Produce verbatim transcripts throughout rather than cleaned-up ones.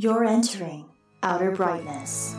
You're entering Outer Brightness.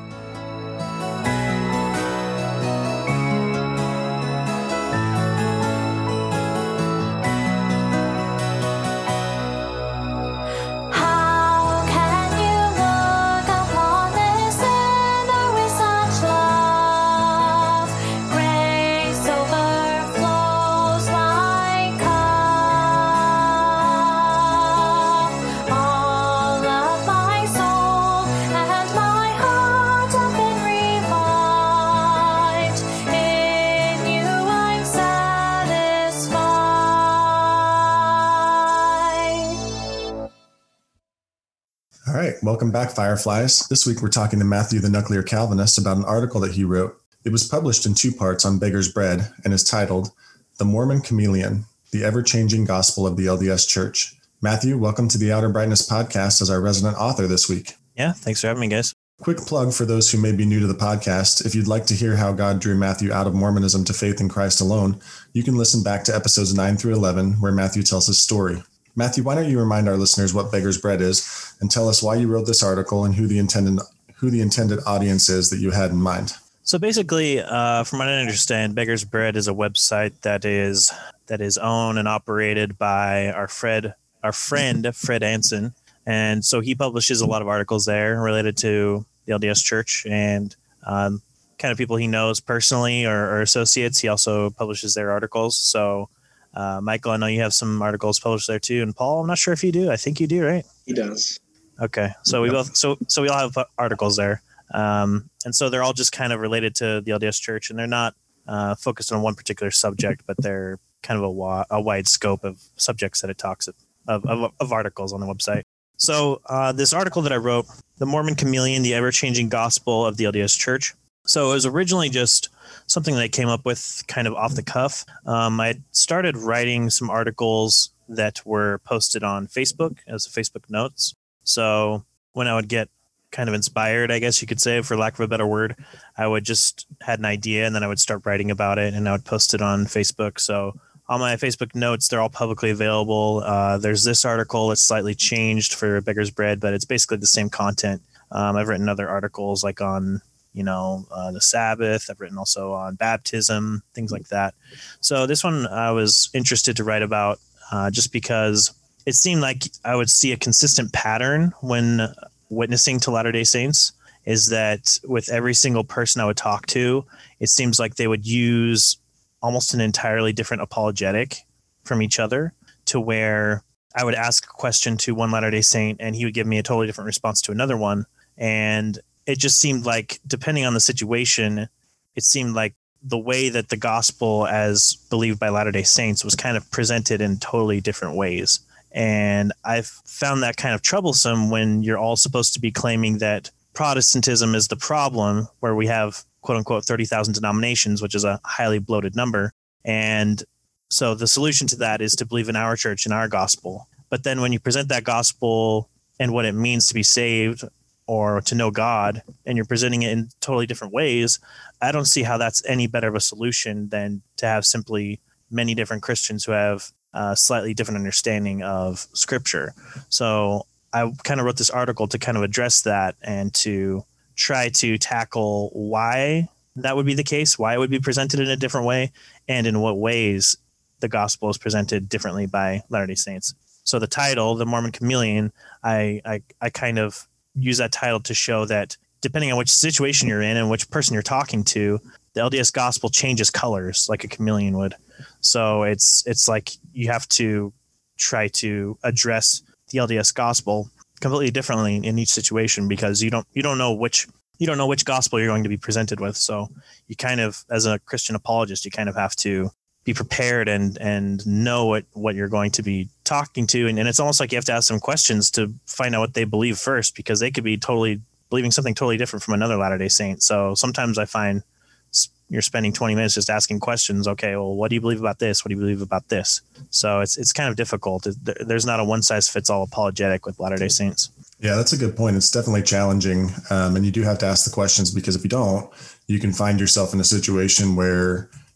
All right, welcome back, Fireflies. This week we're talking to Matthew the Nuclear Calvinist about an article that he wrote. It was published in two parts on Beggar's Bread and is titled, The Mormon Chameleon, the Ever-Changing Gospel of the L D S Church. Matthew, welcome to the Outer Brightness podcast as our resident author this week. Yeah, thanks for having me, guys. Quick plug for those who may be new to the podcast. If you'd like to hear how God drew Matthew out of Mormonism to faith in Christ alone, you can listen back to episodes nine through eleven, where Matthew tells his story. Matthew, why don't you remind our listeners what Beggar's Bread is and tell us why you wrote this article and who the intended who the intended audience is that you had in mind. So basically, uh, from what I understand, Beggar's Bread is a website that is that is owned and operated by our Fred, our friend Fred Anson, and so he publishes a lot of articles there related to the L D S Church and um, kind of people he knows personally or, or associates. He also publishes their articles. So. Uh, Michael, I know you have some articles published there too, and Paul, I'm not sure if you do. I think you do, right? He does. Okay, so we both, so so we all have articles there, um, and so they're all just kind of related to the L D S Church, and they're not uh, focused on one particular subject, but they're kind of a, wa- a wide scope of subjects that it talks of of, of, of articles on the website. So uh, this article that I wrote, "The Mormon Chameleon: The Ever-Changing Gospel of the L D S Church." So it was originally just something that I came up with kind of off the cuff. Um, I started writing some articles that were posted on Facebook as Facebook notes. So when I would get kind of inspired, I guess you could say, for lack of a better word, I would just had an idea and then I would start writing about it and I would post it on Facebook. So on my Facebook notes, they're all publicly available. Uh, there's this article. It's slightly changed for Beggar's Bread, but it's basically the same content. Um, I've written other articles like on you know, uh, the Sabbath. I've written also on baptism, things like that. So this one I was interested to write about uh, just because it seemed like I would see a consistent pattern when witnessing to Latter-day Saints is that with every single person I would talk to, it seems like they would use almost an entirely different apologetic from each other to where I would ask a question to one Latter-day Saint and he would give me a totally different response to another one. And it just seemed like, depending on the situation, it seemed like the way that the gospel as believed by Latter-day Saints was kind of presented in totally different ways. And I've found that kind of troublesome when you're all supposed to be claiming that Protestantism is the problem, where we have, quote unquote, thirty thousand denominations, which is a highly bloated number. And so the solution to that is to believe in our church and our gospel. But then when you present that gospel and what it means to be saved or to know God, and you're presenting it in totally different ways, I don't see how that's any better of a solution than to have simply many different Christians who have a slightly different understanding of Scripture. So I kind of wrote this article to kind of address that and to try to tackle why that would be the case, why it would be presented in a different way, and in what ways the gospel is presented differently by Latter-day Saints. So the title, The Mormon Chameleon, I I, I kind of use that title to show that depending on which situation you're in and which person you're talking to, the L D S gospel changes colors like a chameleon would. So it's it's like you have to try to address the L D S gospel completely differently in each situation because you don't you don't know which you don't know which gospel you're going to be presented with. So you kind of, as a Christian apologist, you kind of have to be prepared and and know what, what you're going to be talking to. And, and it's almost like you have to ask some questions to find out what they believe first, because they could be totally believing something totally different from another Latter-day Saint. So sometimes I find you're spending twenty minutes just asking questions. Okay, well, what do you believe about this? What do you believe about this? So it's it's kind of difficult. There's not a one size fits all apologetic with Latter-day Saints. Yeah, that's a good point. It's definitely challenging. Um, and you do have to ask the questions, because if you don't, you can find yourself in a situation where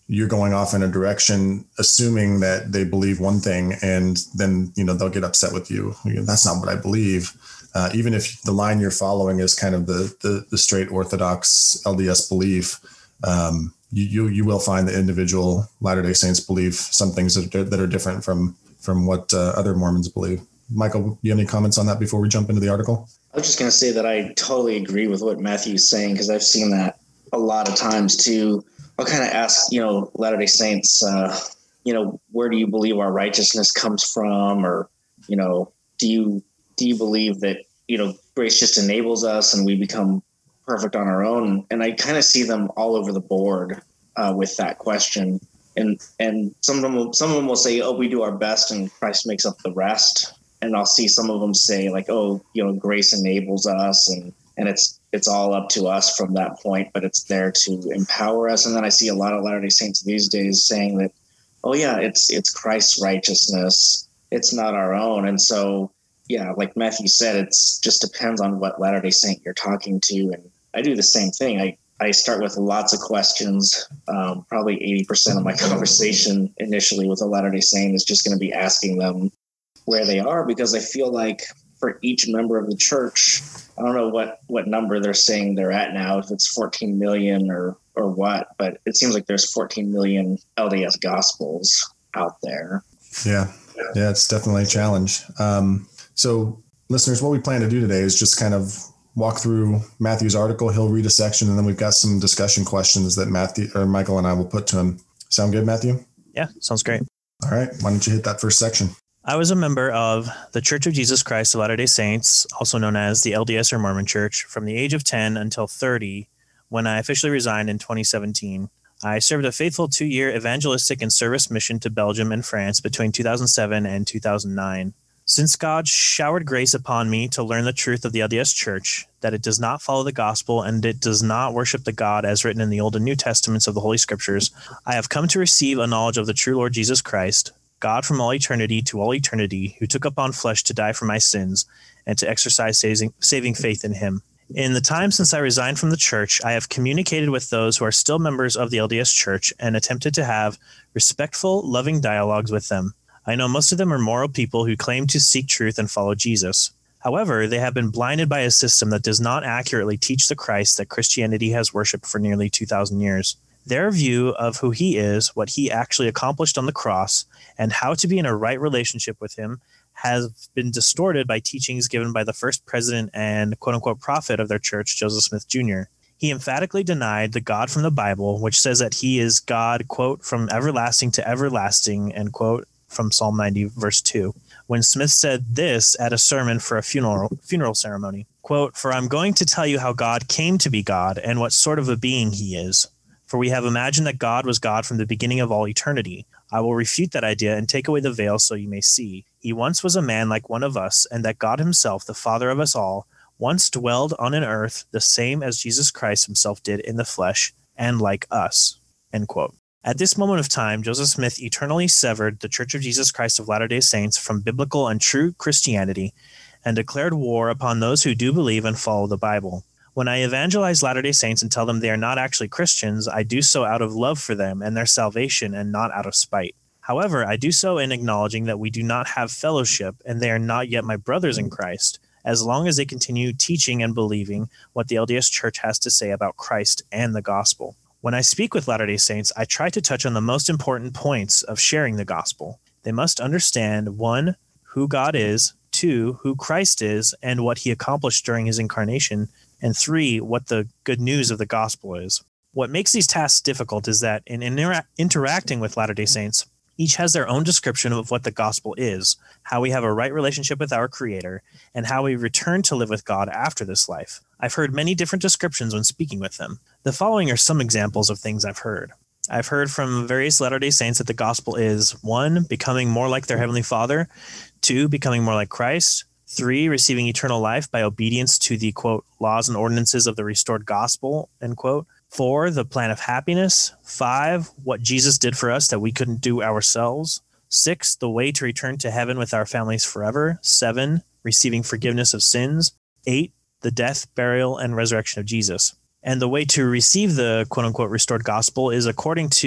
you're going off in a direction, assuming that they believe one thing, and then, you know, they'll get upset with you. That's not what I believe. Uh, even if the line you're following is kind of the, the, the straight Orthodox L D S belief, um, you, you, you will find that individual Latter-day Saints believe some things that are, that are different from, from what uh, other Mormons believe. Michael, you have any comments on that before we jump into the article? I was just going to say that I totally agree with what Matthew's saying, because I've seen that a lot of times too. I'll kind of ask, you know, Latter-day Saints, uh, you know, where do you believe our righteousness comes from? Or, you know, do you, do you believe that, you know, grace just enables us and we become perfect on our own? And I kind of see them all over the board uh, with that question. And, and some of them, will, some of them will say, oh, we do our best and Christ makes up the rest. And I'll see some of them say like, oh, you know, grace enables us and, and it's, it's all up to us from that point, but it's there to empower us. And then I see a lot of Latter-day Saints these days saying that, oh yeah, it's, it's Christ's righteousness. It's not our own. And so, yeah, like Matthew said, it's just depends on what Latter-day Saint you're talking to. And I do the same thing. I, I start with lots of questions. Um, probably eighty percent of my conversation initially with a Latter-day Saint is just going to be asking them where they are, because I feel like for each member of the church, I don't know what, what number they're saying they're at now, if it's fourteen million or, or what, but it seems like there's fourteen million L D S gospels out there. Yeah. Yeah. It's definitely a challenge. Um, so listeners, what we plan to do today is just kind of walk through Matthew's article. He'll read a section, and then we've got some discussion questions that Matthew or Michael and I will put to him. Sound good, Matthew? Yeah. Sounds great. All right. Why don't you hit that first section? I was a member of the Church of Jesus Christ of Latter-day Saints, also known as the L D S or Mormon Church, from the age of ten until thirty, when I officially resigned in twenty seventeen. I served a faithful two-year evangelistic and service mission to Belgium and France between two thousand seven and two thousand nine. Since God showered grace upon me to learn the truth of the L D S Church, that it does not follow the gospel and it does not worship the God as written in the Old and New Testaments of the Holy Scriptures, I have come to receive a knowledge of the true Lord Jesus Christ, God from all eternity to all eternity, who took upon flesh to die for my sins and to exercise saving, saving faith in him. In the time since I resigned from the church, I have communicated with those who are still members of the L D S Church and attempted to have respectful, loving dialogues with them. I know most of them are moral people who claim to seek truth and follow Jesus. However, they have been blinded by a system that does not accurately teach the Christ that Christianity has worshipped for nearly two thousand years. Their view of who he is, what he actually accomplished on the cross, and how to be in a right relationship with him has been distorted by teachings given by the first president and quote-unquote prophet of their church, Joseph Smith Junior He emphatically denied the God from the Bible, which says that he is God, quote, from everlasting to everlasting, end quote, from Psalm ninety, verse two. When Smith said this at a sermon for a funeral funeral ceremony, quote, "For I'm going to tell you how God came to be God and what sort of a being he is. For we have imagined that God was God from the beginning of all eternity. I will refute that idea and take away the veil so you may see. He once was a man like one of us, and that God himself, the Father of us all, once dwelled on an earth the same as Jesus Christ himself did in the flesh, and like us." End quote. At this moment of time, Joseph Smith eternally severed the Church of Jesus Christ of Latter-day Saints from biblical and true Christianity and declared war upon those who do believe and follow the Bible. When I evangelize Latter-day Saints and tell them they are not actually Christians, I do so out of love for them and their salvation and not out of spite. However, I do so in acknowledging that we do not have fellowship and they are not yet my brothers in Christ, as long as they continue teaching and believing what the L D S Church has to say about Christ and the gospel. When I speak with Latter-day Saints, I try to touch on the most important points of sharing the gospel. They must understand, one, who God is, two, who Christ is and what he accomplished during his incarnation, and three, what the good news of the gospel is. What makes these tasks difficult is that in intera- interacting with Latter-day Saints, each has their own description of what the gospel is, how we have a right relationship with our Creator, and how we return to live with God after this life. I've heard many different descriptions when speaking with them. The following are some examples of things I've heard. I've heard from various Latter-day Saints that the gospel is, one, becoming more like their Heavenly Father, two, becoming more like Christ, three, receiving eternal life by obedience to the, quote, laws and ordinances of the restored gospel, end quote, four, the plan of happiness, five, what Jesus did for us that we couldn't do ourselves, six, the way to return to heaven with our families forever, seven, receiving forgiveness of sins, eight, the death, burial, and resurrection of Jesus. And the way to receive the quote-unquote restored gospel is according to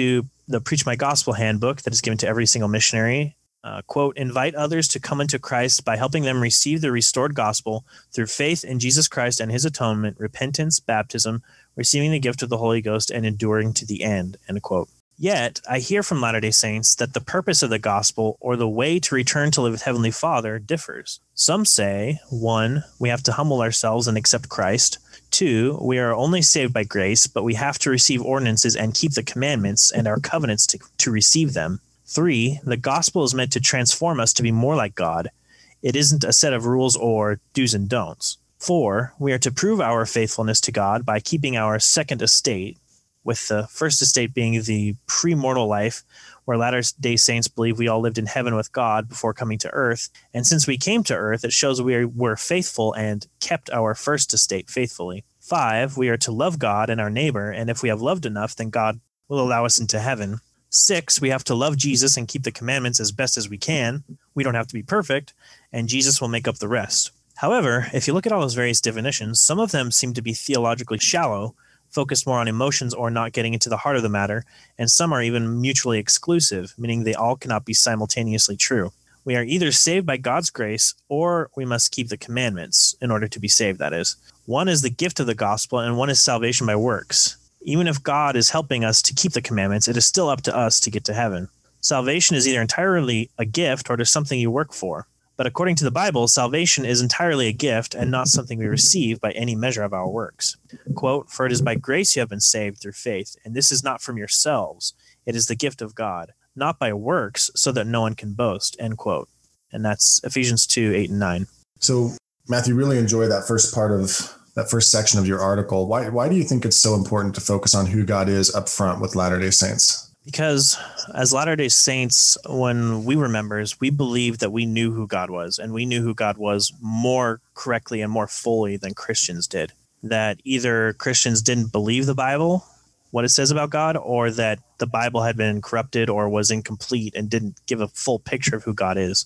the Preach My Gospel handbook that is given to every single missionary. Uh, quote, invite others to come into Christ by helping them receive the restored gospel through faith in Jesus Christ and his atonement, repentance, baptism, receiving the gift of the Holy Ghost, and enduring to the end, end quote. Yet, I hear from Latter-day Saints that the purpose of the gospel or the way to return to live with Heavenly Father differs. Some say, one, we have to humble ourselves and accept Christ. Two, we are only saved by grace, but we have to receive ordinances and keep the commandments and our covenants to, to receive them. Three, the gospel is meant to transform us to be more like God. It isn't a set of rules or do's and don'ts. Four, we are to prove our faithfulness to God by keeping our second estate, with the first estate being the pre-mortal life, where Latter-day Saints believe we all lived in heaven with God before coming to earth. And since we came to earth, it shows we were faithful and kept our first estate faithfully. Five, we are to love God and our neighbor, and if we have loved enough, then God will allow us into heaven. Six, we have to love Jesus and keep the commandments as best as we can. We don't have to be perfect, and Jesus will make up the rest. However, if you look at all those various definitions, some of them seem to be theologically shallow, focused more on emotions or not getting into the heart of the matter, and some are even mutually exclusive, meaning they all cannot be simultaneously true. We are either saved by God's grace, or we must keep the commandments in order to be saved, that is. One is the gift of the gospel, and one is salvation by works. Even if God is helping us to keep the commandments, it is still up to us to get to heaven. Salvation is either entirely a gift or it is something you work for. But according to the Bible, salvation is entirely a gift and not something we receive by any measure of our works. Quote, for it is by grace you have been saved through faith, and this is not from yourselves. It is the gift of God, not by works, so that no one can boast, end quote. And that's Ephesians two, eight and nine. So, Matthew, really enjoy that first part of that first section of your article. Why, why do you think it's so important to focus on who God is up front with Latter-day Saints? Because as Latter-day Saints, when we were members, we believed that we knew who God was, and we knew who God was more correctly and more fully than Christians did. That either Christians didn't believe the Bible, what it says about God, or that the Bible had been corrupted or was incomplete and didn't give a full picture of who God is.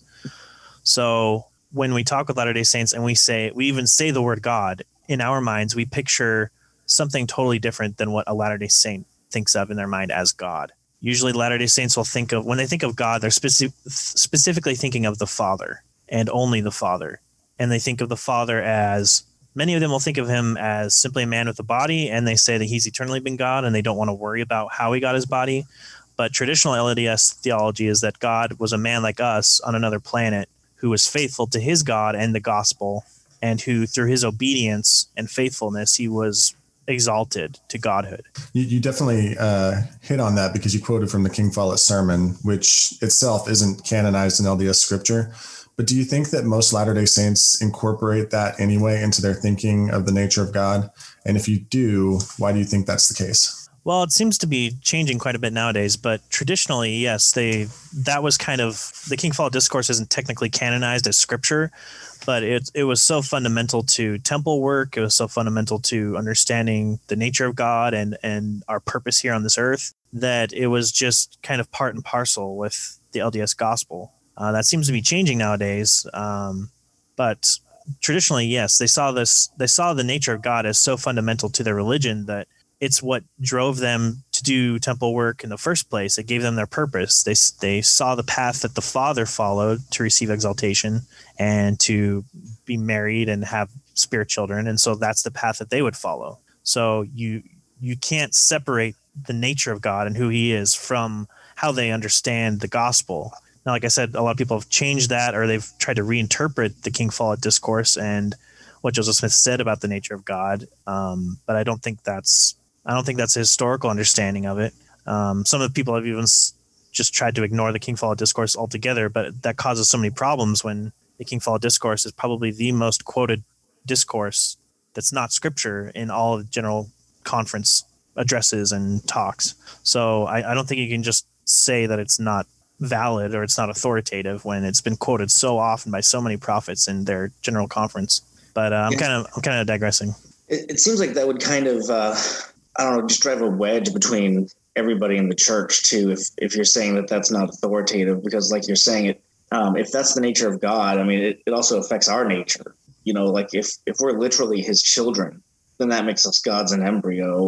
So when we talk with Latter-day Saints and we say, we even say the word God, in our minds, we picture something totally different than what a Latter-day Saint thinks of in their mind as God. Usually Latter-day Saints will think of, when they think of God, they're speci- specifically thinking of the Father and only the Father. And they think of the Father as, many of them will think of him as simply a man with a body, and they say that he's eternally been God and they don't want to worry about how he got his body. But traditional L D S theology is that God was a man like us on another planet who was faithful to his God and the gospel, and who through his obedience and faithfulness, he was exalted to godhood. You, you definitely uh, hit on that because you quoted from the King Follett sermon, which itself isn't canonized in L D S scripture. But do you think that most Latter-day Saints incorporate that anyway into their thinking of the nature of God? And if you do, why do you think that's the case? Well, it seems to be changing quite a bit nowadays, but traditionally, yes, they that was kind of, the King Follett Discourse isn't technically canonized as scripture, but it it was so fundamental to temple work. It was so fundamental to understanding the nature of God and, and our purpose here on this earth that it was just kind of part and parcel with the L D S gospel. Uh, that seems to be changing nowadays. Um, but traditionally, yes, they saw this, they saw the nature of God as so fundamental to their religion that it's what drove them to do temple work in the first place. It gave them their purpose. They they saw the path that the Father followed to receive exaltation and to be married and have spirit children. And so that's the path that they would follow. So you you can't separate the nature of God and who he is from how they understand the gospel. Now, like I said, a lot of people have changed that, or they've tried to reinterpret the King Follett Discourse and what Joseph Smith said about the nature of God. Um, but I don't think that's I don't think that's a historical understanding of it. Um, some of the people have even s- just tried to ignore the King Follett Discourse altogether, but that causes so many problems when the King Follett Discourse is probably the most quoted discourse that's not scripture in all of general conference addresses and talks. So I, I don't think you can just say that it's not valid or it's not authoritative when it's been quoted so often by so many prophets in their general conference. But uh, I'm kind of I'm kind of digressing. It, it seems like that would kind of uh, I don't know, just drive a wedge between everybody in the church too. If if you're saying that that's not authoritative, because like you're saying it, um, if that's the nature of God, I mean, it, it also affects our nature. You know, like if if we're literally his children, then that makes us gods in embryo, and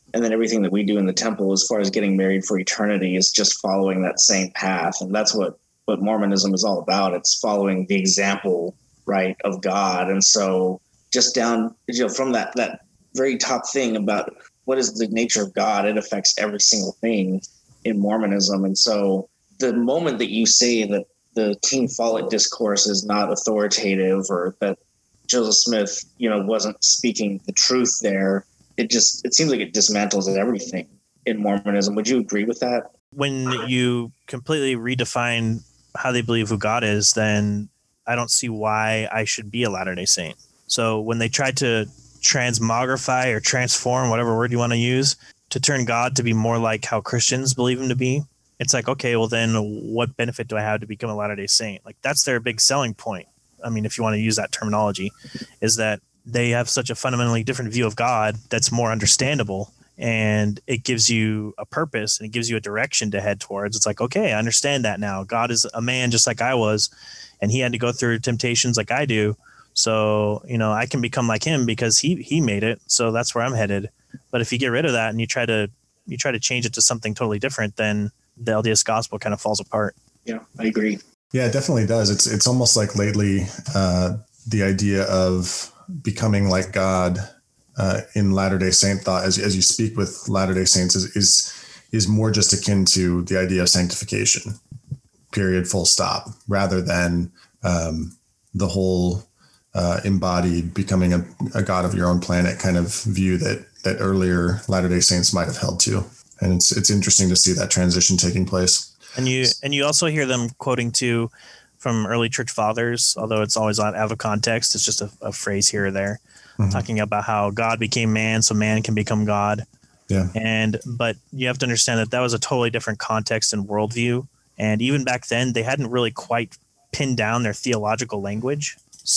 And then everything that we do in the temple, as far as getting married for eternity, is just following that same path. And that's what, what Mormonism is all about. It's following the example, right, of God. And so just down, you know, from that, that very top thing about what is the nature of God, it affects every single thing in Mormonism. And so the moment that you say that the King Follett discourse is not authoritative, or that Joseph Smith, you know, wasn't speaking the truth there, it just, it seems like it dismantles everything in Mormonism. Would you agree with that? When you completely redefine how they believe who God is, then I don't see why I should be a Latter-day Saint. So when they tried to transmogrify or transform, whatever word you want to use, to turn God to be more like how Christians believe him to be, it's like, okay, well then what benefit do I have to become a Latter-day Saint? Like, that's their big selling point. I mean, if you want to use that terminology, is that they have such a fundamentally different view of God that's more understandable, and it gives you a purpose and it gives you a direction to head towards. It's like, okay, I understand that now. God is a man just like I was, and he had to go through temptations like I do. So, you know, I can become like him because he, he made it. So that's where I'm headed. But if you get rid of that and you try to, you try to change it to something totally different, then the L D S gospel kind of falls apart. Yeah, I agree. Yeah, it definitely does. It's, it's almost like lately, uh, the idea of becoming like God, uh, in Latter-day Saint thought, as, as you speak with Latter-day Saints, is, is, is more just akin to the idea of sanctification, period, full stop, rather than, um, the whole, uh, embodied becoming a, a God of your own planet kind of view that, that earlier Latter-day Saints might have held to. And it's, it's interesting to see that transition taking place. And you, and you also hear them quoting too from early church fathers, although it's always out of context. It's just a, a phrase here or there, mm-hmm. talking about how God became man so man can become God. Yeah. And, but you have to understand that that was a totally different context and worldview. And even back then, they hadn't really quite pinned down their theological language.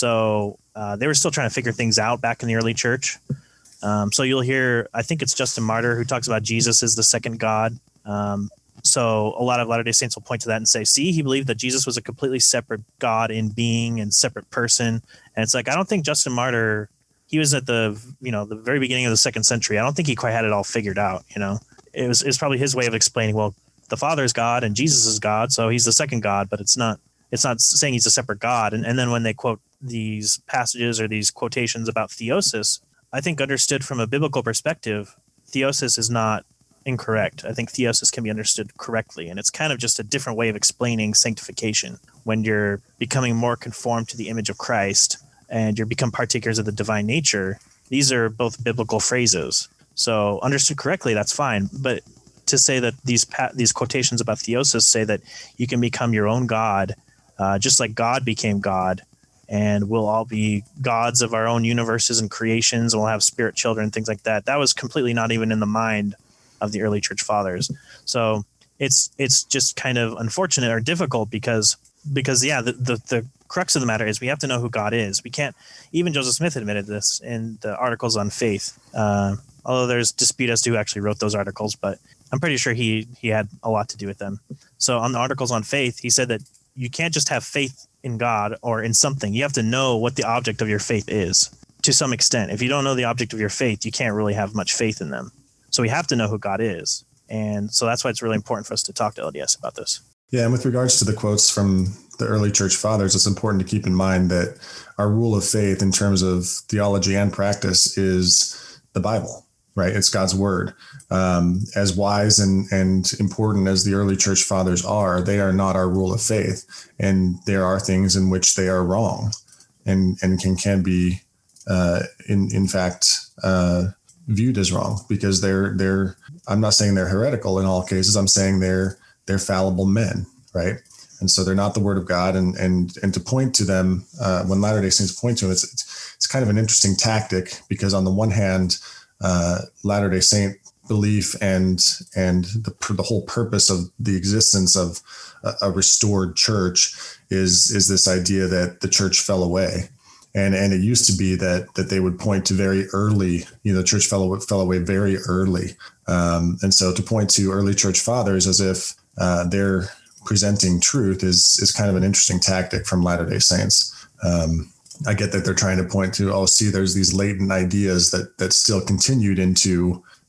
So uh, they were still trying to figure things out back in the early church. Um, so you'll hear, I think it's Justin Martyr who talks about Jesus as the second God. Um, so a lot of Latter-day Saints will point to that and say, see, he believed that Jesus was a completely separate God in being and separate person. And it's like, I don't think Justin Martyr, he was at the, you know, the very beginning of the second century. I don't think he quite had it all figured out. You know, it was, it was probably his way of explaining, well, the Father is God and Jesus is God. So he's the second God, but it's not, it's not saying he's a separate God. And, and then when they quote these passages or these quotations about theosis, I think understood from a biblical perspective, theosis is not incorrect. I think theosis can be understood correctly. And it's kind of just a different way of explaining sanctification. When you're becoming more conformed to the image of Christ and you're become partakers of the divine nature, these are both biblical phrases. So understood correctly, that's fine. But to say that these pa- these quotations about theosis say that you can become your own God, uh, just like God became God, and we'll all be gods of our own universes and creations, and we'll have spirit children, things like that. That was completely not even in the mind of the early church fathers. So it's it's just kind of unfortunate or difficult because because yeah, the, the the crux of the matter is we have to know who God is. We can't. Even Joseph Smith admitted this in the articles on faith. Uh, although there's dispute as to who actually wrote those articles, but I'm pretty sure he he had a lot to do with them. So on the articles on faith, he said that you can't just have faith in God or in something. You have to know what the object of your faith is to some extent. If you don't know the object of your faith, you can't really have much faith in them. So we have to know who God is. And so that's why it's really important for us to talk to L D S about this. Yeah. And with regards to the quotes from the early church fathers, it's important to keep in mind that our rule of faith in terms of theology and practice is the Bible, right? It's God's word. Um, as wise and, and important as the early church fathers are, they are not our rule of faith. And there are things in which they are wrong and, and can, can be, uh, in, in fact, uh, viewed as wrong because they're, they're, I'm not saying they're heretical in all cases. I'm saying they're, they're fallible men. Right. And so they're not the word of God. And, and, and to point to them, uh, when Latter-day Saints point to them, it's, it's, it's kind of an interesting tactic because on the one hand, uh, Latter-day Saint belief and, and the, the whole purpose of the existence of a, a restored church is, is this idea that the church fell away. And and it used to be that that they would point to very early, you know, the church fell, fell away very early. Um, and so to point to early church fathers as if uh, they're presenting truth is is kind of an interesting tactic from Latter-day Saints. Um, I get that they're trying to point to, oh, see, there's these latent ideas that that still continued into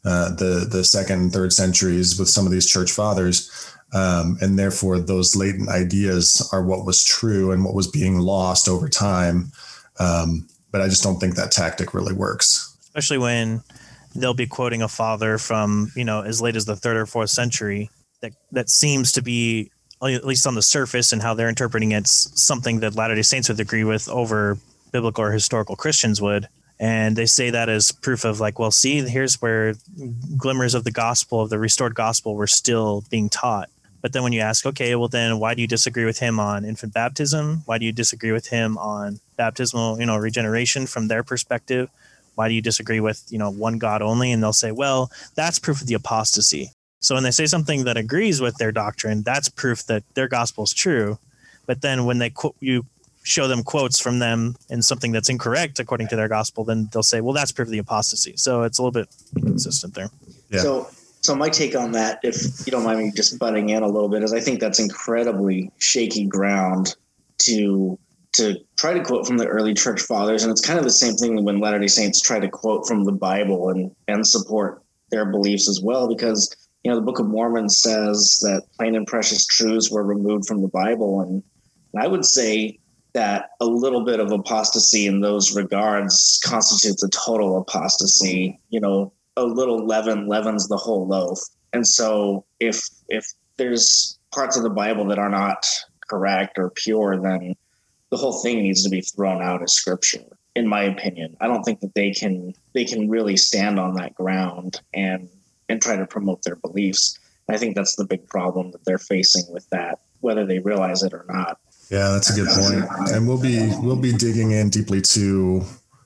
uh, the the second and third centuries with some of these church fathers. Um, and therefore, those latent ideas are what was true and what was being lost over time. Um, but I just don't think that tactic really works. Especially when they'll be quoting a father from, you know, as late as the third or fourth century that, that seems to be, at least on the surface and how they're interpreting it, something that Latter-day Saints would agree with over biblical or historical Christians would. And they say that as proof of like, well, see, here's where glimmers of the gospel, of the restored gospel, were still being taught. But then when you ask, okay, well, then why do you disagree with him on infant baptism? Why do you disagree with him on baptismal, you know, regeneration from their perspective? Why do you disagree with, you know, one God only? And they'll say, well, that's proof of the apostasy. So when they say something that agrees with their doctrine, that's proof that their gospel is true. But then when they quote, you show them quotes from them and something that's incorrect according to their gospel, then they'll say, well, that's proof of the apostasy. So it's a little bit inconsistent there. Yeah. So, so my take on that, if you don't mind me just butting in a little bit, is I think that's incredibly shaky ground to to try to quote from the early church fathers. And it's kind of the same thing when Latter-day Saints try to quote from the Bible and, and support their beliefs as well, because you know, the Book of Mormon says that plain and precious truths were removed from the Bible. And, and I would say that a little bit of apostasy in those regards constitutes a total apostasy. You know, a little leaven leavens the whole loaf. And so if if there's parts of the Bible that are not correct or pure, then the whole thing needs to be thrown out as scripture, in my opinion. I don't think that they can they can really stand on that ground and and try to promote their beliefs. I think that's the big problem that they're facing with that, whether they realize it or not. Yeah, that's a good point. And we'll be we'll be digging in deeply to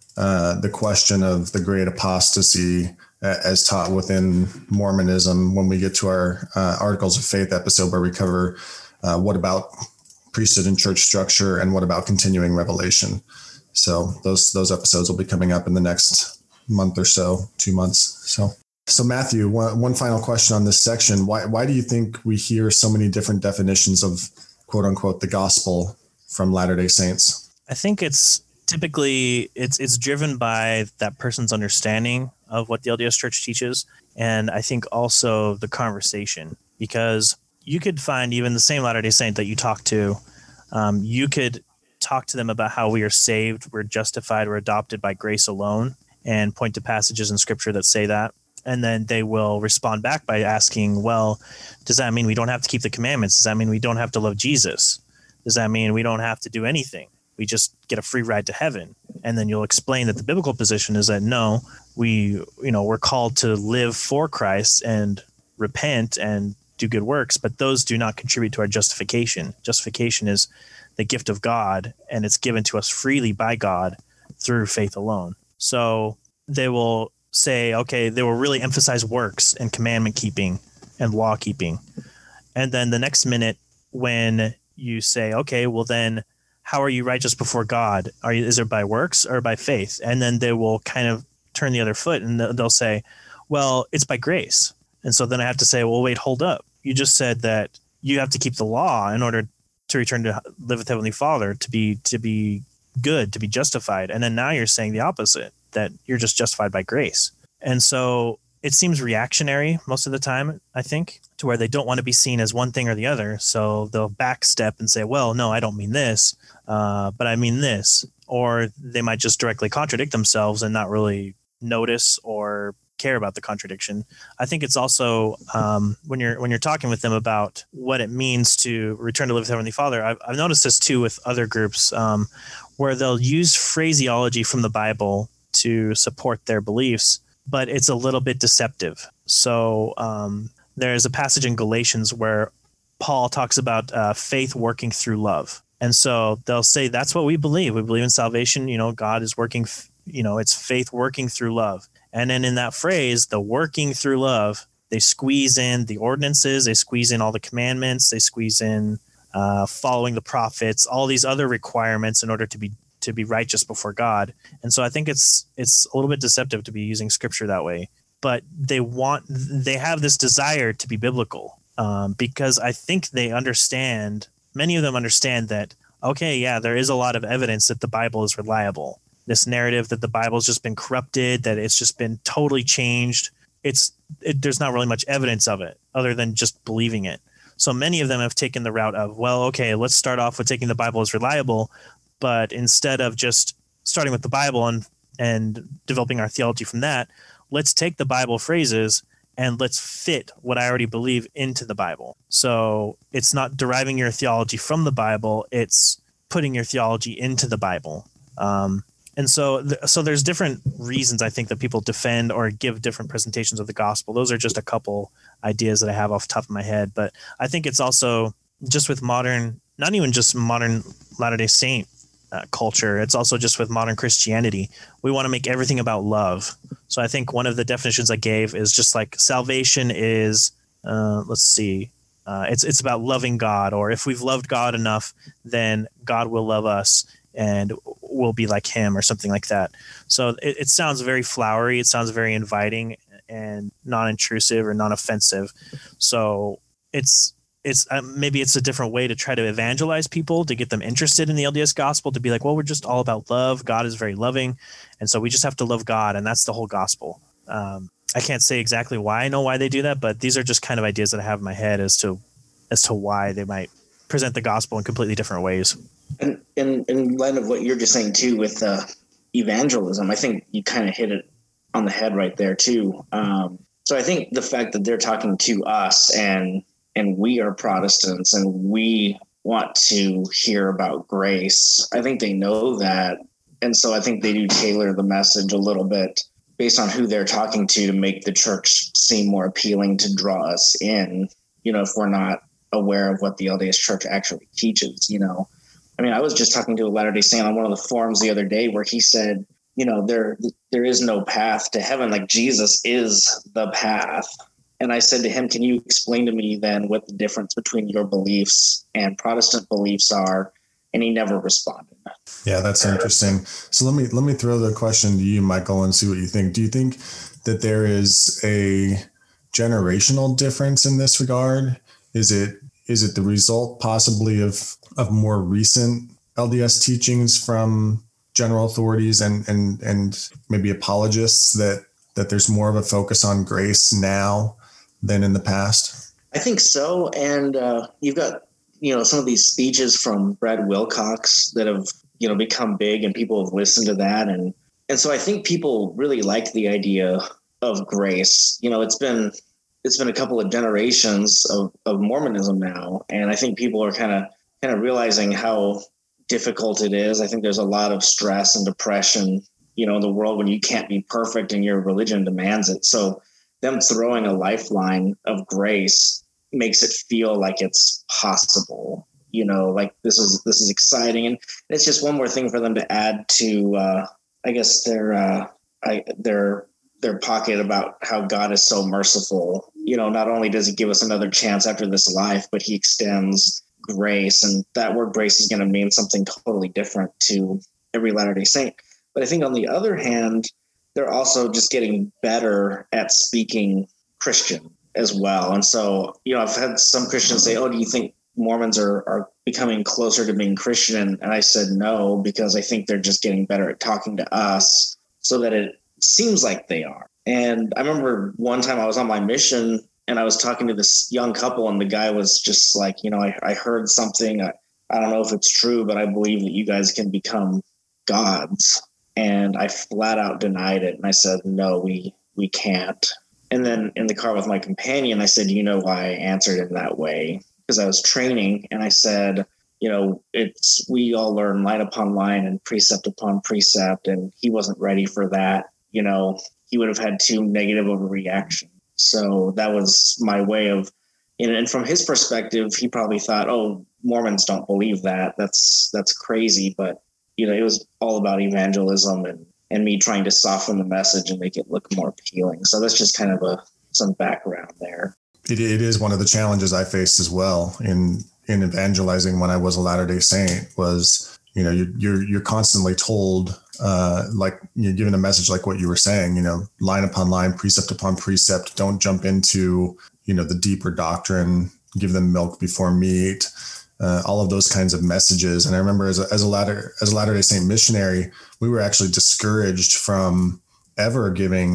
uh, the question of the great apostasy as taught within Mormonism when we get to our uh, Articles of Faith episode, where we cover uh, what about priesthood and church structure and what about continuing revelation. So those those episodes will be coming up in the next month or so, two months. So. So Matthew, one, one final question on this section. Why why do you think we hear so many different definitions of quote unquote the gospel from Latter-day Saints? I think it's typically it's it's driven by that person's understanding of what the L D S Church teaches. And I think also the conversation, because you could find even the same Latter-day Saint that you talk to, um, you could talk to them about how we are saved, we're justified, we're adopted by grace alone, and point to passages in scripture that say that. And then they will respond back by asking, well, does that mean we don't have to keep the commandments? Does that mean we don't have to love Jesus? Does that mean we don't have to do anything? We just get a free ride to heaven? And then you'll explain that the biblical position is that no, we, you know, we're called to live for Christ and repent and do good works, but those do not contribute to our justification. Justification is the gift of God, and it's given to us freely by God through faith alone. So they will say, okay, they will really emphasize works and commandment keeping and law keeping. And then the next minute when you say, okay, well then how are you righteous before God? Are you, is it by works or by faith? And then they will kind of turn the other foot and they'll say, well, it's by grace. And so then I have to say, well, wait, hold up. You just said that you have to keep the law in order to return to live with Heavenly Father, to be, to be good, to be justified. And then now you're saying the opposite, that you're just justified by grace. And so it seems reactionary most of the time, I think, to where they don't want to be seen as one thing or the other. So they'll backstep and say, well, no, I don't mean this, uh, but I mean this. Or they might just directly contradict themselves and not really notice or care about the contradiction. I think it's also um, when you're when you're talking with them about what it means to return to live with Heavenly Father, I've, I've noticed this too with other groups um, where they'll use phraseology from the Bible to support their beliefs, but it's a little bit deceptive. So um, there's a passage in Galatians where Paul talks about uh, faith working through love. And so they'll say, that's what we believe. We believe in salvation. You know, God is working, you know, it's faith working through love. And then in that phrase, the working through love, they squeeze in the ordinances, they squeeze in all the commandments, they squeeze in uh, following the prophets, all these other requirements in order to be to be righteous before God. And so I think it's it's a little bit deceptive to be using scripture that way. But they want they have this desire to be biblical um, because I think they understand, many of them understand that, okay, yeah, there is a lot of evidence that the Bible is reliable. This narrative that the Bible's just been corrupted, that it's just been totally changed, it's it, there's not really much evidence of it other than just believing it. So many of them have taken the route of, well, okay, let's start off with taking the Bible as reliable, but instead of just starting with the Bible and and developing our theology from that, let's take the Bible phrases and let's fit what I already believe into the Bible. So it's not deriving your theology from the Bible, it's putting your theology into the Bible. Um, and so th- so there's different reasons I think that people defend or give different presentations of the gospel. Those are just a couple ideas that I have off the top of my head. But I think it's also just with modern, not even just modern Latter-day Saint uh, culture, it's also just with modern Christianity. We want to make everything about love. So I think one of the definitions I gave is just like salvation is, uh, let's see, uh, it's it's about loving God, or if we've loved God enough, then God will love us and we'll be like him, or something like that. So it, it sounds very flowery. It sounds very inviting and non-intrusive or non-offensive. So it's it's uh, maybe it's a different way to try to evangelize people, to get them interested in the L D S gospel, to be like, well, we're just all about love. God is very loving. And so we just have to love God. And that's the whole gospel. Um, I can't say exactly why I know why they do that, but these are just kind of ideas that I have in my head as to as to why they might present the gospel in completely different ways. And in, in light of what you're just saying too, with uh, evangelism, I think you kind of hit it on the head right there too. Um, so I think the fact that they're talking to us and and we are Protestants and we want to hear about grace, I think they know that. And so I think they do tailor the message a little bit based on who they're talking to to make the church seem more appealing, to draw us in, you know, if we're not aware of what the L D S Church actually teaches, you know. I mean, I was just talking to a Latter-day Saint on one of the forums the other day where he said, you know, there there is no path to heaven. Like, Jesus is the path. And I said to him, can you explain to me then what the difference between your beliefs and Protestant beliefs are? And he never responded. Yeah, that's interesting. So let me let me throw the question to you, Michael, and see what you think. Do you think that there is a generational difference in this regard? Is it is it the result possibly of of more recent L D S teachings from general authorities and and and maybe apologists that that there's more of a focus on grace now than in the past? I think so. And uh, you've got, you know, some of these speeches from Brad Wilcox that have, you know, become big and people have listened to that. And, and so I think people really like the idea of grace. You know, it's been, it's been a couple of generations of, of Mormonism now. And I think people are kind of, kind of realizing how difficult it is. I think there's a lot of stress and depression, you know, in the world when you can't be perfect and your religion demands it. So them throwing a lifeline of grace makes it feel like it's possible, you know, like this is, this is exciting. And it's just one more thing for them to add to, uh, I guess their, uh, I, their, their pocket about how God is so merciful. You know, not only does he give us another chance after this life, but he extends grace. And that word grace is going to mean something totally different to every Latter-day Saint. But I think on the other hand, they're also just getting better at speaking Christian as well. And so, you know, I've had some Christians say, oh, do you think Mormons are, are becoming closer to being Christian? And I said, no, because I think they're just getting better at talking to us so that it seems like they are. And I remember one time I was on my mission and I was talking to this young couple and the guy was just like, you know, I, I heard something. I, I don't know if it's true, but I believe that you guys can become gods. And I flat out denied it. And I said, no, we we can't. And then in the car with my companion, I said, you know why I answered in that way? Because I was training and I said, you know, it's we all learn line upon line and precept upon precept. And he wasn't ready for that. You know, he would have had too negative of a reaction. So that was my way of, and from his perspective, he probably thought, oh, Mormons don't believe that. That's that's crazy. But you know, it was all about evangelism and, and me trying to soften the message and make it look more appealing. So that's just kind of a some background there. It, it is one of the challenges I faced as well in in evangelizing when I was a Latter-day Saint was, you know, you're you're, you're constantly told, uh, like you're given a message like what you were saying, you know, line upon line, precept upon precept. Don't jump into, you know, the deeper doctrine. Give them milk before meat. Uh, all of those kinds of messages. And I remember as a, as a Latter, as a Latter-day Saint missionary, we were actually discouraged from ever giving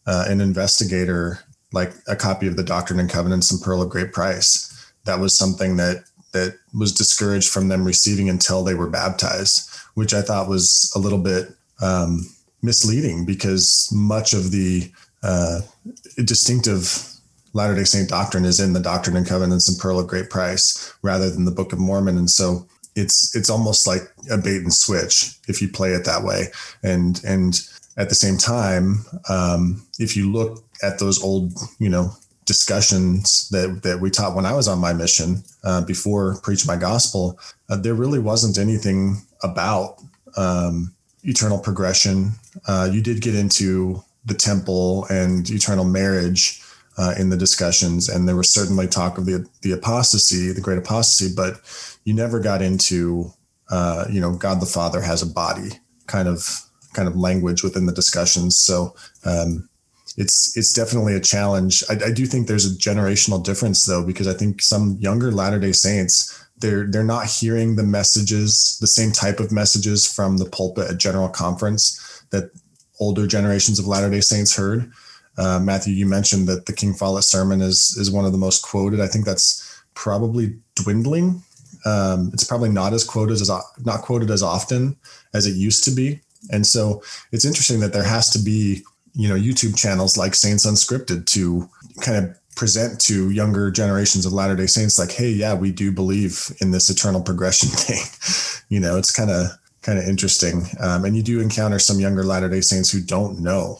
uh, an investigator like a copy of the Doctrine and Covenants and Pearl of Great Price. That was something that that was discouraged from them receiving until they were baptized, which I thought was a little bit um, misleading, because much of the uh, distinctive Latter-day Saint doctrine is in the Doctrine and Covenants and Pearl of Great Price rather than the Book of Mormon. And so it's it's almost like a bait and switch if you play it that way. And and at the same time, um, if you look at those old, you know, discussions that, that we taught when I was on my mission uh, before Preach My Gospel, uh, there really wasn't anything about um, eternal progression. Uh, you did get into the temple and eternal marriage uh, in the discussions, and there was certainly talk of the the apostasy, the great apostasy, but you never got into, uh, you know, God the Father has a body kind of kind of language within the discussions. So um, it's it's definitely a challenge. I, I do think there's a generational difference, though, because I think some younger Latter-day Saints, they're they're not hearing the messages, the same type of messages from the pulpit at General Conference that older generations of Latter-day Saints heard. Uh, Matthew, you mentioned that the King Follett sermon is is one of the most quoted. I think that's probably dwindling. Um, it's probably not as quoted as not quoted as often as it used to be. And so it's interesting that there has to be, you know, YouTube channels like Saints Unscripted to kind of present to younger generations of Latter-day Saints like, hey, yeah, we do believe in this eternal progression thing. You know, it's kind of kind of interesting. Um, and you do encounter some younger Latter-day Saints who don't know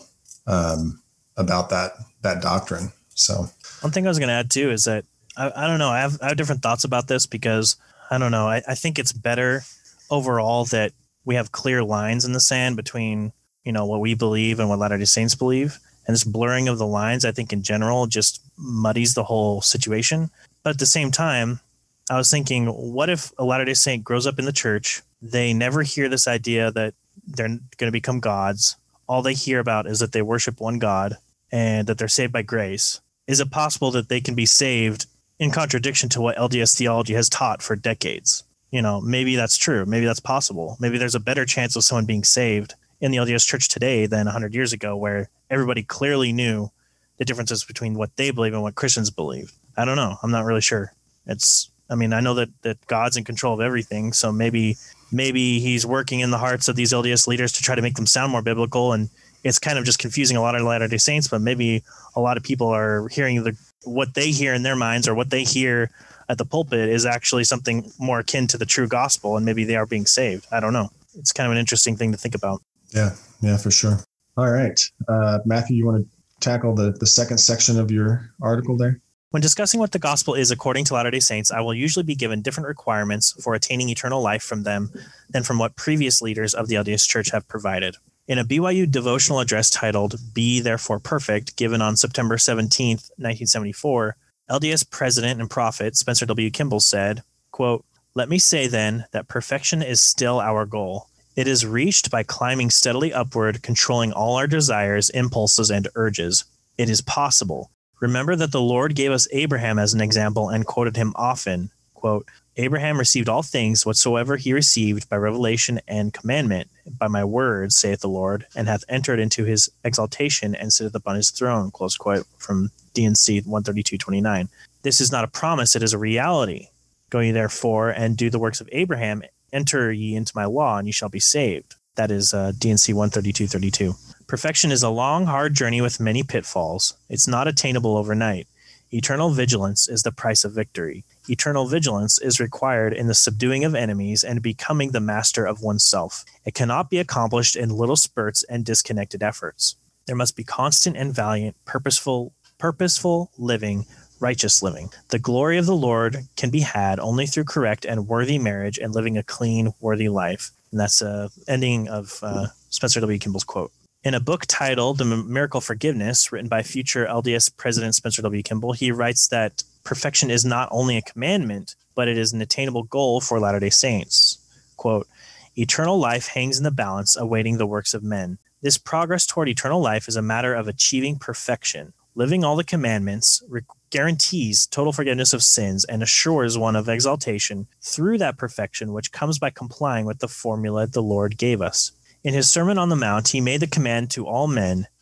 um, about that that doctrine. So one thing I was going to add too is that I, I don't know. I have, I have different thoughts about this because I don't know. I, I think it's better overall that we have clear lines in the sand between, you know, what we believe and what Latter-day Saints believe. And this blurring of the lines, I think in general, just muddies the whole situation. But at the same time, I was thinking, what if a Latter-day Saint grows up in the church? They never hear this idea that they're going to become gods. All they hear about is that they worship one God and that they're saved by grace. Is it possible that they can be saved in contradiction to what L D S theology has taught for decades? You know, maybe that's true. Maybe that's possible. Maybe there's a better chance of someone being saved in the L D S church today than one hundred years ago, where everybody clearly knew the differences between what they believe and what Christians believe. I don't know. I'm not really sure. It's, I mean, I know that, that God's in control of everything. So maybe, maybe he's working in the hearts of these L D S leaders to try to make them sound more biblical. And it's kind of just confusing a lot of Latter-day Saints, but maybe a lot of people are hearing the, what they hear in their minds or what they hear at the pulpit is actually something more akin to the true gospel. And maybe they are being saved. I don't know. It's kind of an interesting thing to think about. Yeah, yeah, for sure. All right. Uh, Matthew, you want to tackle the, the second section of your article there? When discussing what the gospel is according to Latter-day Saints, I will usually be given different requirements for attaining eternal life from them than from what previous leaders of the L D S Church have provided. In a B Y U devotional address titled Be Therefore Perfect, given on September seventeenth, nineteen seventy-four, L D S president and prophet Spencer W. Kimball said, quote, "Let me say then that perfection is still our goal. It is reached by climbing steadily upward, controlling all our desires, impulses, and urges. It is possible. Remember that the Lord gave us Abraham as an example and quoted him often. Quote, Abraham received all things whatsoever he received by revelation and commandment, by my word, saith the Lord, and hath entered into his exaltation and sitteth upon his throne." Close quote from D and C one thirty-two twenty-nine. This is not a promise, it is a reality. Go ye therefore and do the works of Abraham, enter ye into my law, and ye shall be saved. That is uh, D and C one thirty-two thirty-two. Perfection is a long, hard journey with many pitfalls. It's not attainable overnight. Eternal vigilance is the price of victory. Eternal vigilance is required in the subduing of enemies and becoming the master of oneself. It cannot be accomplished in little spurts and disconnected efforts. There must be constant and valiant, purposeful, purposeful living, righteous living. The glory of the Lord can be had only through correct and worthy marriage and living a clean, worthy life. And that's a ending of uh, Spencer W. Kimball's quote. In a book titled The Miracle Forgiveness, written by future L D S President Spencer W. Kimball, he writes that perfection is not only a commandment, but it is an attainable goal for Latter-day Saints. Quote, "Eternal life hangs in the balance, awaiting the works of men. This progress toward eternal life is a matter of achieving perfection. Living all the commandments re- guarantees total forgiveness of sins and assures one of exaltation through that perfection which comes by complying with the formula the Lord gave us. In his Sermon on the Mount, he made the command to all men,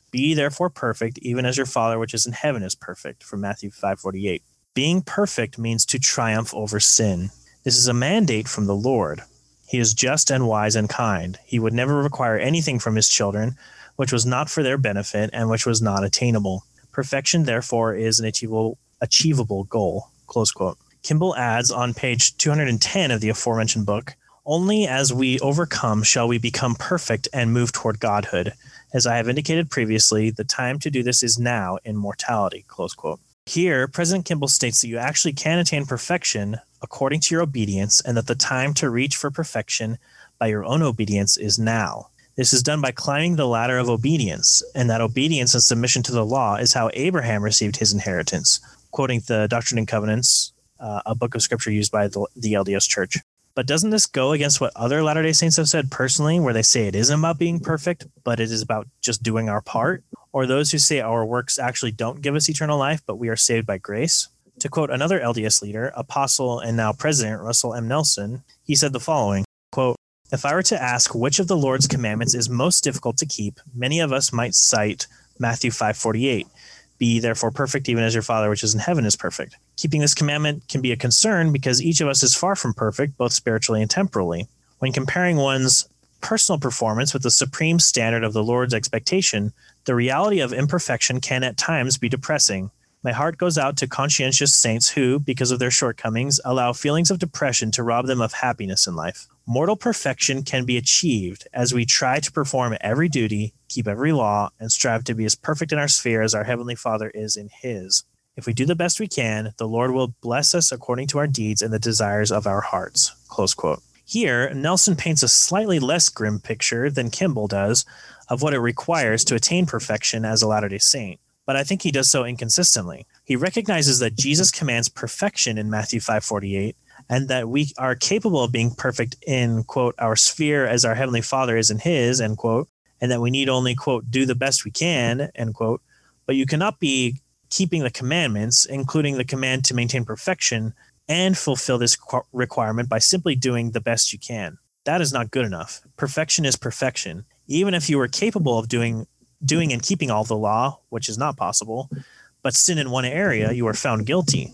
Be therefore perfect, even as your Father which is in heaven is perfect, from Matthew five forty-eight. Being perfect means to triumph over sin. This is a mandate from the Lord. He is just and wise and kind. He would never require anything from his children, which was not for their benefit and which was not attainable. Perfection, therefore, is an achievable, achievable goal. Close quote. Kimball adds on page two hundred ten of the aforementioned book, only as we overcome shall we become perfect and move toward godhood. As I have indicated previously, the time to do this is now in mortality. Close quote. Here, President Kimball states that you actually can attain perfection according to your obedience, and that the time to reach for perfection by your own obedience is now. This is done by climbing the ladder of obedience, and that obedience and submission to the law is how Abraham received his inheritance, quoting the Doctrine and Covenants, uh, a book of scripture used by the, the L D S Church. But doesn't this go against what other Latter-day Saints have said personally, where they say it isn't about being perfect, but it is about just doing our part? Or those who say our works actually don't give us eternal life, but we are saved by grace? To quote another L D S leader, apostle, and now president, Russell M. Nelson, he said the following, quote, if I were to ask which of the Lord's commandments is most difficult to keep, many of us might cite Matthew five forty-eight, be therefore perfect even as your Father which is in heaven is perfect. Keeping this commandment can be a concern because each of us is far from perfect, both spiritually and temporally. When comparing one's personal performance with the supreme standard of the Lord's expectation, the reality of imperfection can at times be depressing. My heart goes out to conscientious saints who, because of their shortcomings, allow feelings of depression to rob them of happiness in life. Mortal perfection can be achieved as we try to perform every duty, keep every law, and strive to be as perfect in our sphere as our Heavenly Father is in His. If we do the best we can, the Lord will bless us according to our deeds and the desires of our hearts. Close quote. Here, Nelson paints a slightly less grim picture than Kimball does of what it requires to attain perfection as a Latter-day Saint, but I think he does so inconsistently. He recognizes that Jesus commands perfection in Matthew five forty-eight, and that we are capable of being perfect in, quote, our sphere as our Heavenly Father is in His, end quote, and that we need only, quote, do the best we can, end quote, but you cannot be keeping the commandments, including the command to maintain perfection, and fulfill this requirement by simply doing the best you can. That is not good enough. Perfection is perfection. Even if you were capable of doing doing and keeping all the law, which is not possible, but sin in one area, you are found guilty.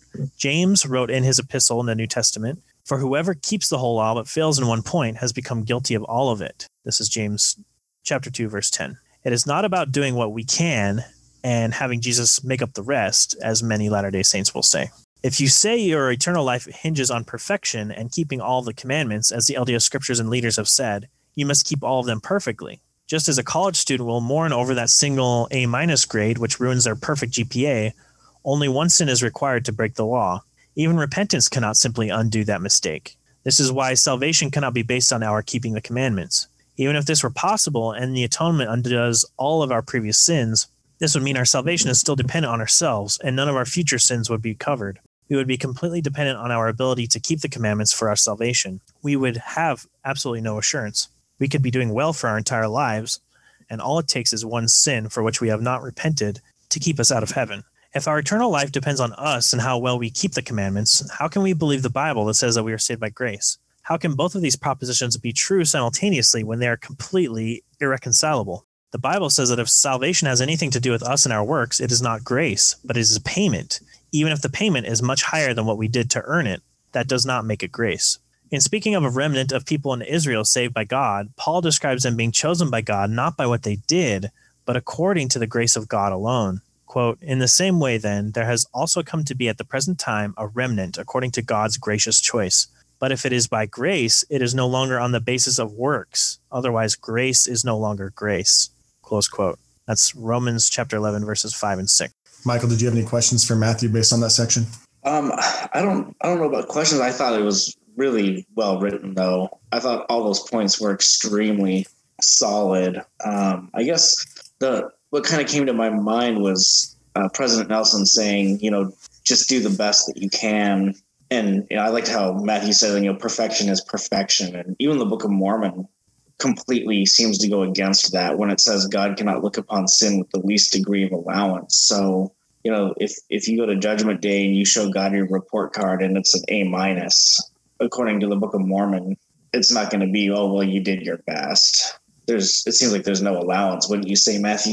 James wrote in his epistle in the New Testament, for whoever keeps the whole law but fails in one point has become guilty of all of it. This is James chapter two, verse ten. It is not about doing what we can and having Jesus make up the rest, as many Latter-day Saints will say. If you say your eternal life hinges on perfection and keeping all the commandments, as the L D S scriptures and leaders have said, you must keep all of them perfectly. Just as a college student will mourn over that single A-minus grade, which ruins their perfect G P A, only one sin is required to break the law. Even repentance cannot simply undo that mistake. This is why salvation cannot be based on our keeping the commandments. Even if this were possible and the atonement undoes all of our previous sins, this would mean our salvation is still dependent on ourselves, and none of our future sins would be covered. We would be completely dependent on our ability to keep the commandments for our salvation. We would have absolutely no assurance. We could be doing well for our entire lives, and all it takes is one sin for which we have not repented to keep us out of heaven. If our eternal life depends on us and how well we keep the commandments, how can we believe the Bible that says that we are saved by grace? How can both of these propositions be true simultaneously when they are completely irreconcilable? The Bible says that if salvation has anything to do with us and our works, it is not grace, but it is a payment. Even if the payment is much higher than what we did to earn it, that does not make it grace. In speaking of a remnant of people in Israel saved by God, Paul describes them being chosen by God not by what they did, but according to the grace of God alone. Quote, in the same way then, there has also come to be at the present time a remnant according to God's gracious choice. But if it is by grace, it is no longer on the basis of works. Otherwise, grace is no longer grace. Close quote. That's Romans chapter eleven, verses five and six. Michael, did you have any questions for Matthew based on that section? Um, I don't, I don't know about questions. I thought it was really well written, though. I thought all those points were extremely solid. Um, I guess the what kind of came to my mind was uh, President Nelson saying, you know, just do the best that you can. And you know, I liked how Matthew said, you know, perfection is perfection. And even the Book of Mormon completely seems to go against that when it says God cannot look upon sin with the least degree of allowance. So, you know, if, if you go to Judgment Day and you show God your report card and it's an A minus, according to the Book of Mormon, it's not going to be, oh, well, you did your best. There's, it seems like there's no allowance. Wouldn't you say, Matthew?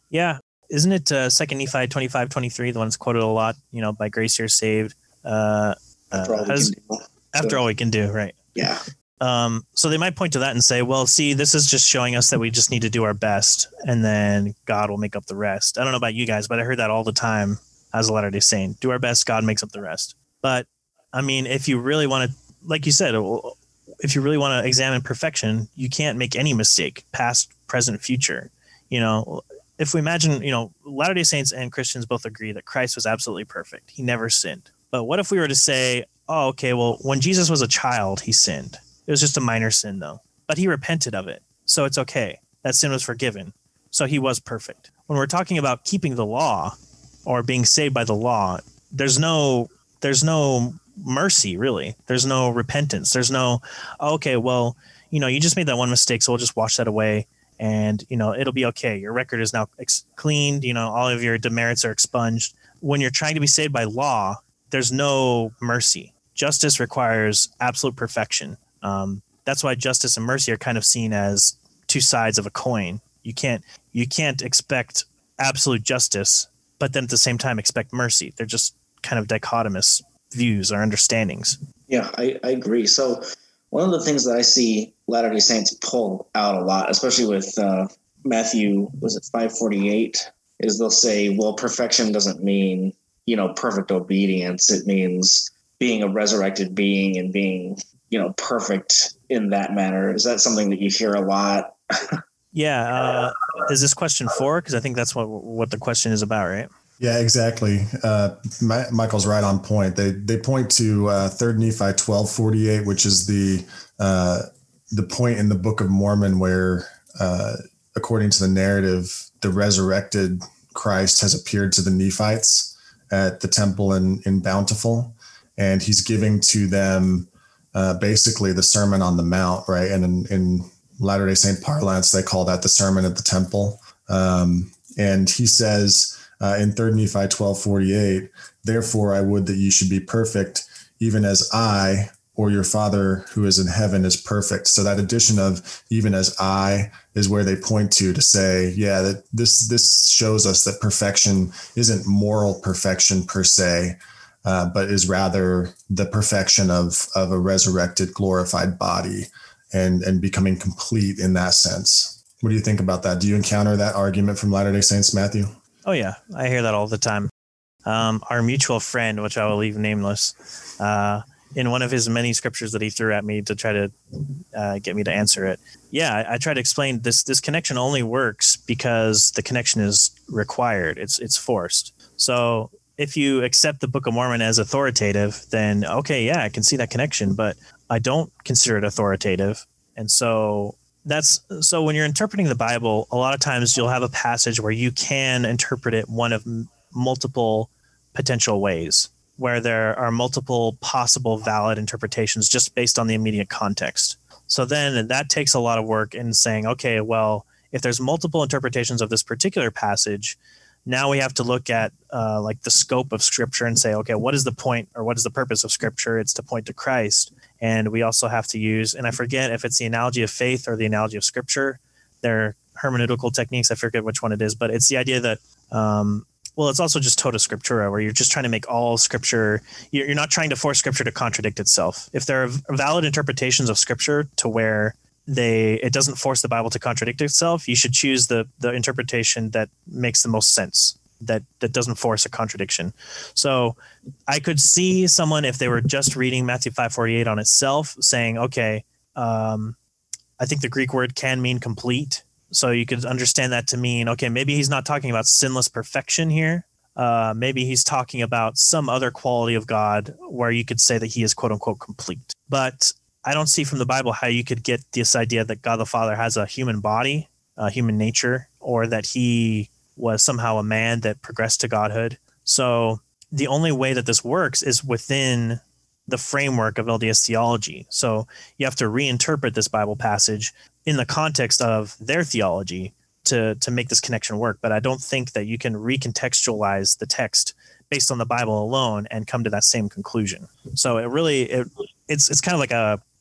Yeah. Isn't it uh, Second Nephi twenty-five twenty-three, the one that's quoted a lot, you know, by grace you're saved. Uh, After all uh, we has, can do. after So, all we can do, right? yeah. Um, so they might point to that and say, well, see, this is just showing us that we just need to do our best and then God will make up the rest. I don't know about you guys, but I heard that all the time as a Latter-day Saint. Do our best, God makes up the rest. But I mean, if you really want to, like you said, if you really want to examine perfection, you can't make any mistake, past, present, future. You know, if we imagine, you know, Latter-day Saints and Christians both agree that Christ was absolutely perfect. He never sinned. But what if we were to say, oh, okay, well, when Jesus was a child, he sinned. It was just a minor sin, though. But he repented of it. So it's okay. That sin was forgiven. So he was perfect. When we're talking about keeping the law or being saved by the law, there's no there's no mercy, really. There's no repentance. There's no, oh, okay, well, you know, you just made that one mistake, so we'll just wash that away. And, you know, it'll be okay. Your record is now ex- cleaned. You know, all of your demerits are expunged. When you're trying to be saved by law, there's no mercy. Justice requires absolute perfection. Um, that's why justice and mercy are kind of seen as two sides of a coin. You can't you can't expect absolute justice, but then at the same time expect mercy. They're just kind of dichotomous views or understandings. Yeah, I, I agree. So one of the things that I see Latter-day Saints pull out a lot, especially with uh, Matthew, was it five forty-eight, is they'll say, well, perfection doesn't mean, you know, perfect obedience. It means being a resurrected being and being, you know, perfect in that manner. Is that something that you hear a lot? Yeah. Uh, is this question four? Because I think that's what what the question is about, right? Yeah, exactly. Uh, Ma- Michael's right on point. They they point to uh, Third Nephi twelve forty-eight, which is the uh, the point in the Book of Mormon where, uh, according to the narrative, the resurrected Christ has appeared to the Nephites at the temple in, in Bountiful, and he's giving to them uh, basically the Sermon on the Mount, right? And in, in Latter-day Saint parlance, they call that the Sermon at the Temple. Um, and he says, Uh, in Third Nephi twelve forty-eight, therefore I would that you should be perfect, even as I or your Father who is in heaven is perfect. So that addition of even as I is where they point to to say, yeah, that this this shows us that perfection isn't moral perfection per se, uh, but is rather the perfection of of a resurrected, glorified body and and becoming complete in that sense. What do you think about that? Do you encounter that argument from Latter-day Saints, Matthew? Oh, yeah. I hear that all the time. Um, our mutual friend, which I will leave nameless, uh, in one of his many scriptures that he threw at me to try to uh, get me to answer it. Yeah, I, I try to explain this. This connection only works because the connection is required. It's it's forced. So if you accept the Book of Mormon as authoritative, then, okay, yeah, I can see that connection, but I don't consider it authoritative. And so That's so when you're interpreting the Bible, a lot of times you'll have a passage where you can interpret it one of m- multiple potential ways, where there are multiple possible valid interpretations just based on the immediate context. So then that takes a lot of work in saying, okay, well, if there's multiple interpretations of this particular passage, now we have to look at uh, like the scope of Scripture and say, okay, what is the point or what is the purpose of Scripture? It's to point to Christ. And we also have to use, and I forget if it's the analogy of faith or the analogy of Scripture. They're hermeneutical techniques. I forget which one it is, but it's the idea that, um, well, it's also just tota scriptura, where you're just trying to make all Scripture, you're not trying to force Scripture to contradict itself. If there are valid interpretations of Scripture to where they it doesn't force the Bible to contradict itself, you should choose the the interpretation that makes the most sense, that that doesn't force a contradiction. So I could see someone, if they were just reading Matthew five forty-eight on itself, saying, okay, um, I think the Greek word can mean complete. So you could understand that to mean, okay, maybe he's not talking about sinless perfection here. Uh, maybe he's talking about some other quality of God where you could say that he is quote unquote complete. But I don't see from the Bible how you could get this idea that God the Father has a human body, a human nature, or that he was somehow a man that progressed to godhood. So the only way that this works is within the framework of L D S theology. So you have to reinterpret this Bible passage in the context of their theology to, to make this connection work. But I don't think that you can recontextualize the text based on the Bible alone and come to that same conclusion. So it really, it, it's, it's kind of like a,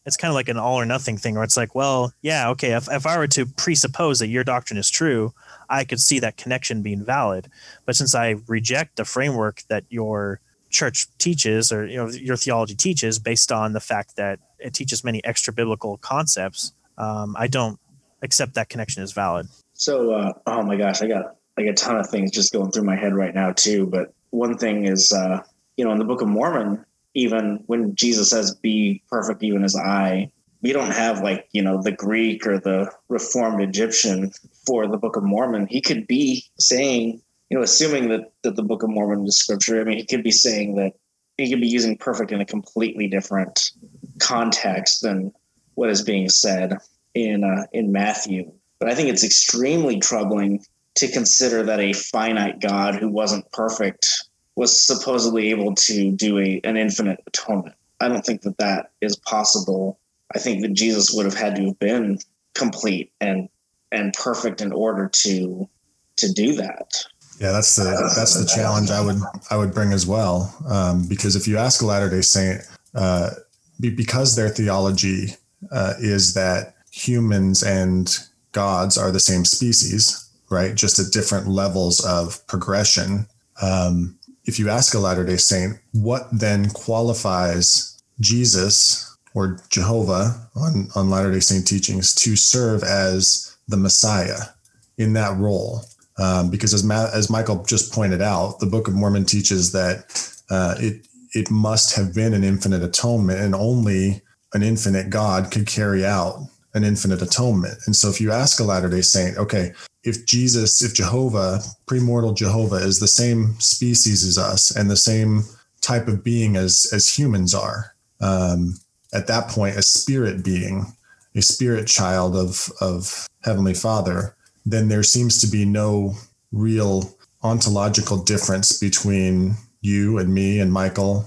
it's kind of like an all or nothing thing where it's like, well, yeah, okay, if, if I were to presuppose that your doctrine is true, I could see that connection being valid. But since I reject the framework that your church teaches, or you know your theology teaches, based on the fact that it teaches many extra biblical concepts, um, I don't accept that connection as valid. So, uh, oh my gosh, I got like a ton of things just going through my head right now too. But one thing is, uh, you know, in the Book of Mormon, even when Jesus says, "Be perfect, even as I," we don't have like, you know, the Greek or the Reformed Egyptian for the Book of Mormon. He could be saying, you know, assuming that, that the Book of Mormon is scripture, I mean, he could be saying that he could be using perfect in a completely different context than what is being said in uh, in Matthew. But I think it's extremely troubling to consider that a finite God who wasn't perfect was supposedly able to do a, an infinite atonement. I don't think that that is possible. I think that Jesus would have had to have been complete and and perfect in order to to do that. Yeah, that's the that's the challenge I would I would bring as well, um, because if you ask a Latter-day Saint, uh, be, because their theology uh, is that humans and gods are the same species, right? Just at different levels of progression. Um, if you ask a Latter-day Saint, what then qualifies Jesus or Jehovah on, on Latter-day Saint teachings to serve as the Messiah in that role? Um, because as Ma- as Michael just pointed out, the Book of Mormon teaches that uh, it it must have been an infinite atonement, and only an infinite God could carry out an infinite atonement. And so if you ask a Latter-day Saint, okay, if Jesus, if Jehovah, premortal Jehovah, is the same species as us and the same type of being as as humans are, um, at that point, a spirit being, a spirit child of of Heavenly Father, then there seems to be no real ontological difference between you and me and Michael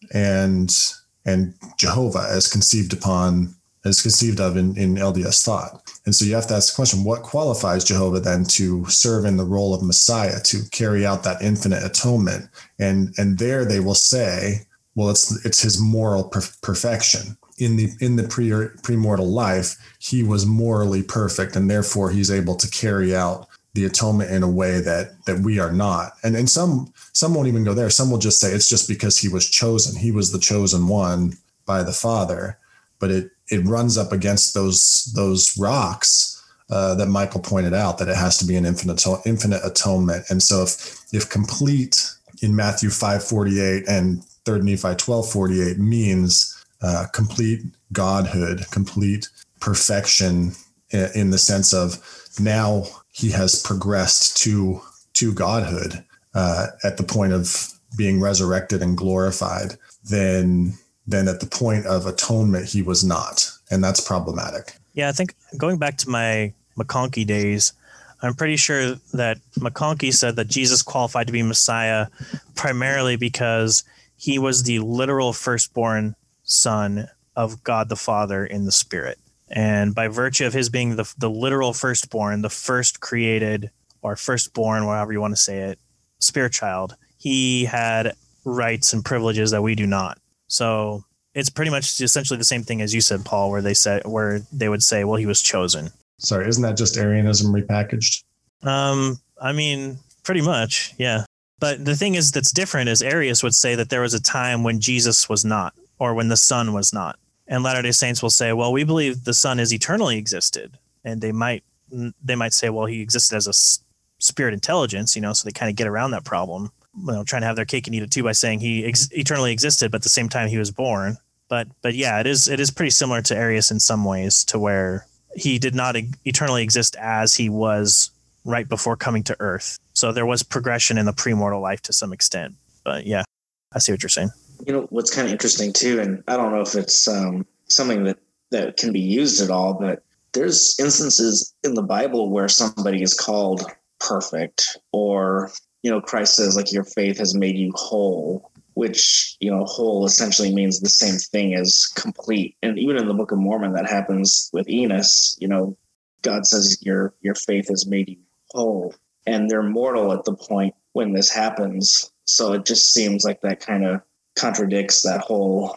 and and Jehovah as conceived upon, as conceived of in, in L D S thought. And so you have to ask the question, what qualifies Jehovah then to serve in the role of Messiah, to carry out that infinite atonement? And and there they will say, well, it's it's his moral per- perfection. In the in the pre premortal life, he was morally perfect, and therefore he's able to carry out the atonement in a way that that we are not. And and some some won't even go there. Some will just say it's just because he was chosen. He was the chosen one by the Father. But it it runs up against those those rocks uh, that Michael pointed out, that it has to be an infinite infinite atonement. And so if if complete in Matthew five forty-eight and Third Nephi twelve forty-eight means Uh, complete godhood, complete perfection, in, in the sense of now he has progressed to to godhood uh, at the point of being resurrected and glorified, then then at the point of atonement he was not, and that's problematic. Yeah, I think going back to my McConkie days, I'm pretty sure that McConkie said that Jesus qualified to be Messiah primarily because he was the literal firstborn son of God the Father in the Spirit. And by virtue of his being the, the literal firstborn, the first created or firstborn, however you want to say it, spirit child, he had rights and privileges that we do not. So it's pretty much essentially the same thing as you said, Paul, where they said, where they would say, well, he was chosen. Sorry, isn't that just Arianism repackaged? Um, I mean, pretty much, yeah. But the thing is that's different is Arius would say that there was a time when Jesus was not, or when the Son was not. And Latter-day Saints will say, well, we believe the Son is eternally existed. And they might they might say, well, he existed as a spirit intelligence, you know, so they kind of get around that problem, you know, trying to have their cake and eat it too by saying he ex- eternally existed, but at the same time he was born. But but yeah, it is it is pretty similar to Arius in some ways, to where he did not e- eternally exist as he was right before coming to Earth. So there was progression in the premortal life to some extent. But yeah, I see what you're saying. You know, what's kind of interesting too, and I don't know if it's um, something that, that can be used at all, but there's instances in the Bible where somebody is called perfect, or, you know, Christ says, like, your faith has made you whole, which, you know, whole essentially means the same thing as complete. And even in the Book of Mormon, that happens with Enos. You know, God says your your faith has made you whole, and they're mortal at the point when this happens. So it just seems like that kind of contradicts that whole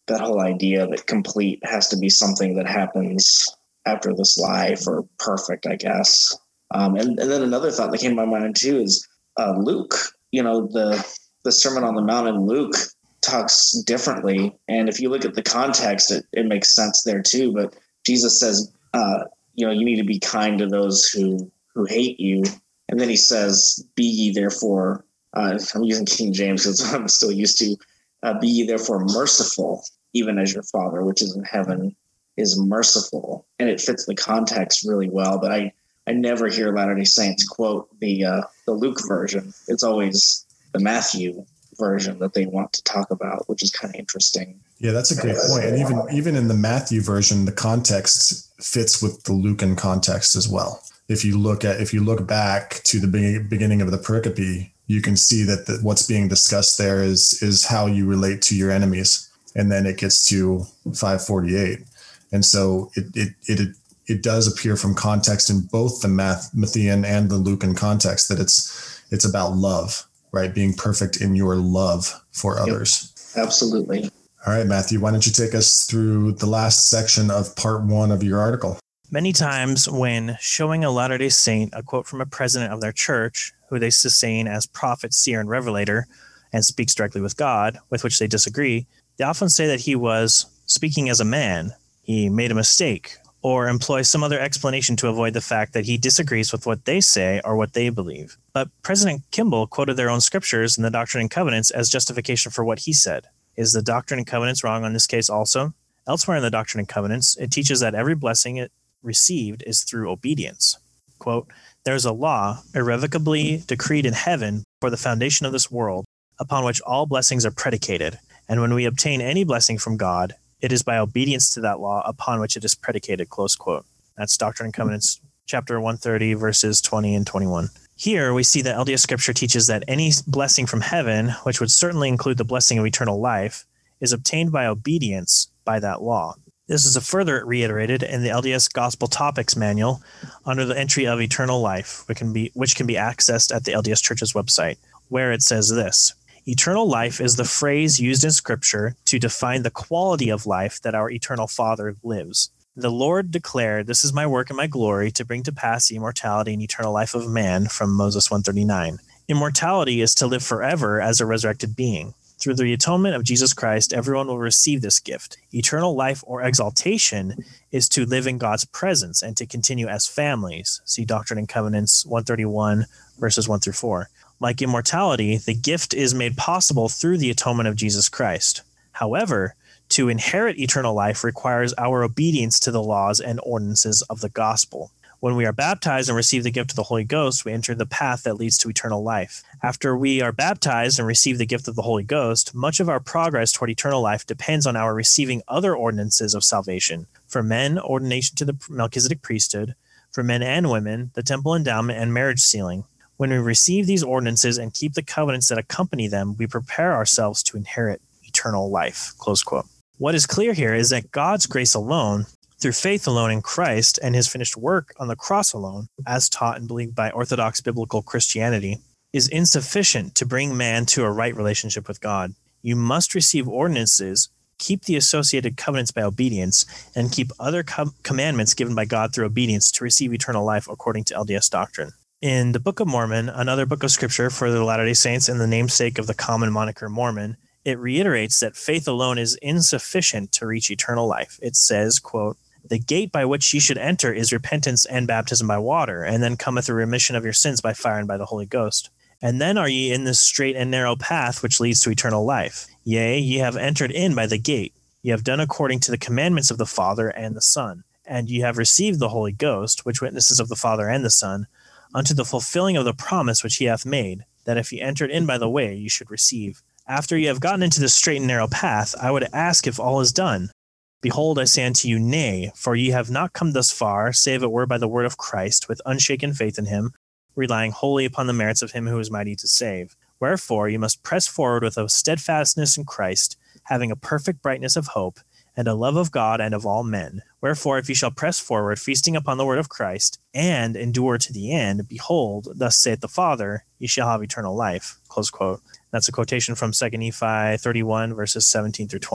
that whole idea that complete has to be something that happens after this life, or perfect, I guess. Um, and, and then another thought that came to my mind too is uh, Luke. You know, the the Sermon on the Mount in Luke talks differently, and if you look at the context, it, it makes sense there too. But Jesus says, uh, you know, you need to be kind to those who who hate you, and then he says, "Be ye therefore." Uh, I'm using King James because I'm still used to. Uh, Be ye therefore merciful, even as your Father which is in heaven is merciful. And it fits the context really well. But I, I never hear Latter-day Saints quote the uh, the Luke version. It's always the Matthew version that they want to talk about, which is kind of interesting. Yeah, that's a great point. And even even in the Matthew version, the context fits with the Lucan context as well. If you look at if you look back to the be- beginning of the pericope, you can see that the, what's being discussed there is is how you relate to your enemies, and then it gets to five forty-eight, and so it it it it does appear from context in both the Matthean and the Lucan context that it's it's about love, right? Being perfect in your love for others. Yep, absolutely. All right, Matthew, why don't you take us through the last section of part one of your article? Many times when showing a Latter-day Saint a quote from a president of their church, who they sustain as prophet, seer, and revelator, and speaks directly with God, with which they disagree, they often say that he was speaking as a man, he made a mistake, or employ some other explanation to avoid the fact that he disagrees with what they say or what they believe. But President Kimball quoted their own scriptures in the Doctrine and Covenants as justification for what he said. Is the Doctrine and Covenants wrong on this case also? Elsewhere in the Doctrine and Covenants, it teaches that every blessing it received is through obedience. Quote, there is a law irrevocably decreed in heaven for the foundation of this world, upon which all blessings are predicated. And when we obtain any blessing from God, it is by obedience to that law upon which it is predicated, close quote. That's Doctrine and Covenants, chapter one thirty, verses twenty and twenty-one. Here we see that L D S Scripture teaches that any blessing from heaven, which would certainly include the blessing of eternal life, is obtained by obedience by that law. This is further reiterated in the L D S Gospel Topics Manual under the entry of eternal life, which can be, which can be accessed at the L D S Church's website, where it says this: eternal life is the phrase used in Scripture to define the quality of life that our eternal Father lives. The Lord declared, "This is my work and my glory, to bring to pass the immortality and eternal life of man," from Moses one thirty-nine. Immortality is to live forever as a resurrected being. Through the atonement of Jesus Christ, everyone will receive this gift. Eternal life or exaltation is to live in God's presence and to continue as families. See Doctrine and Covenants one thirty-one, verses one through four. Like immortality, the gift is made possible through the atonement of Jesus Christ. However, to inherit eternal life requires our obedience to the laws and ordinances of the gospel. When we are baptized and receive the gift of the Holy Ghost, we enter the path that leads to eternal life. After we are baptized and receive the gift of the Holy Ghost, much of our progress toward eternal life depends on our receiving other ordinances of salvation. For men, ordination to the Melchizedek priesthood. For men and women, the temple endowment and marriage sealing. When we receive these ordinances and keep the covenants that accompany them, we prepare ourselves to inherit eternal life. Close quote. What is clear here is that God's grace alone, through faith alone in Christ and his finished work on the cross alone, as taught and believed by Orthodox biblical Christianity, is insufficient to bring man to a right relationship with God. You must receive ordinances, keep the associated covenants by obedience, and keep other com- commandments given by God through obedience to receive eternal life according to L D S doctrine. In the Book of Mormon, another book of scripture for the Latter-day Saints and the namesake of the common moniker Mormon, it reiterates that faith alone is insufficient to reach eternal life. It says, quote, "The gate by which ye should enter is repentance and baptism by water, and then cometh a remission of your sins by fire and by the Holy Ghost. And then are ye in this straight and narrow path which leads to eternal life. Yea, ye have entered in by the gate. Ye have done according to the commandments of the Father and the Son. And ye have received the Holy Ghost, which witnesses of the Father and the Son, unto the fulfilling of the promise which he hath made, that if ye entered in by the way, ye should receive. After ye have gotten into this straight and narrow path, I would ask if all is done. Behold, I say unto you, nay, for ye have not come thus far, save it were by the word of Christ, with unshaken faith in him, relying wholly upon the merits of him who is mighty to save. Wherefore ye must press forward with a steadfastness in Christ, having a perfect brightness of hope, and a love of God and of all men. Wherefore, if ye shall press forward, feasting upon the word of Christ, and endure to the end, behold, thus saith the Father, ye shall have eternal life." Close quote. That's a quotation from Second Nephi thirty-one, verses seventeen through twenty.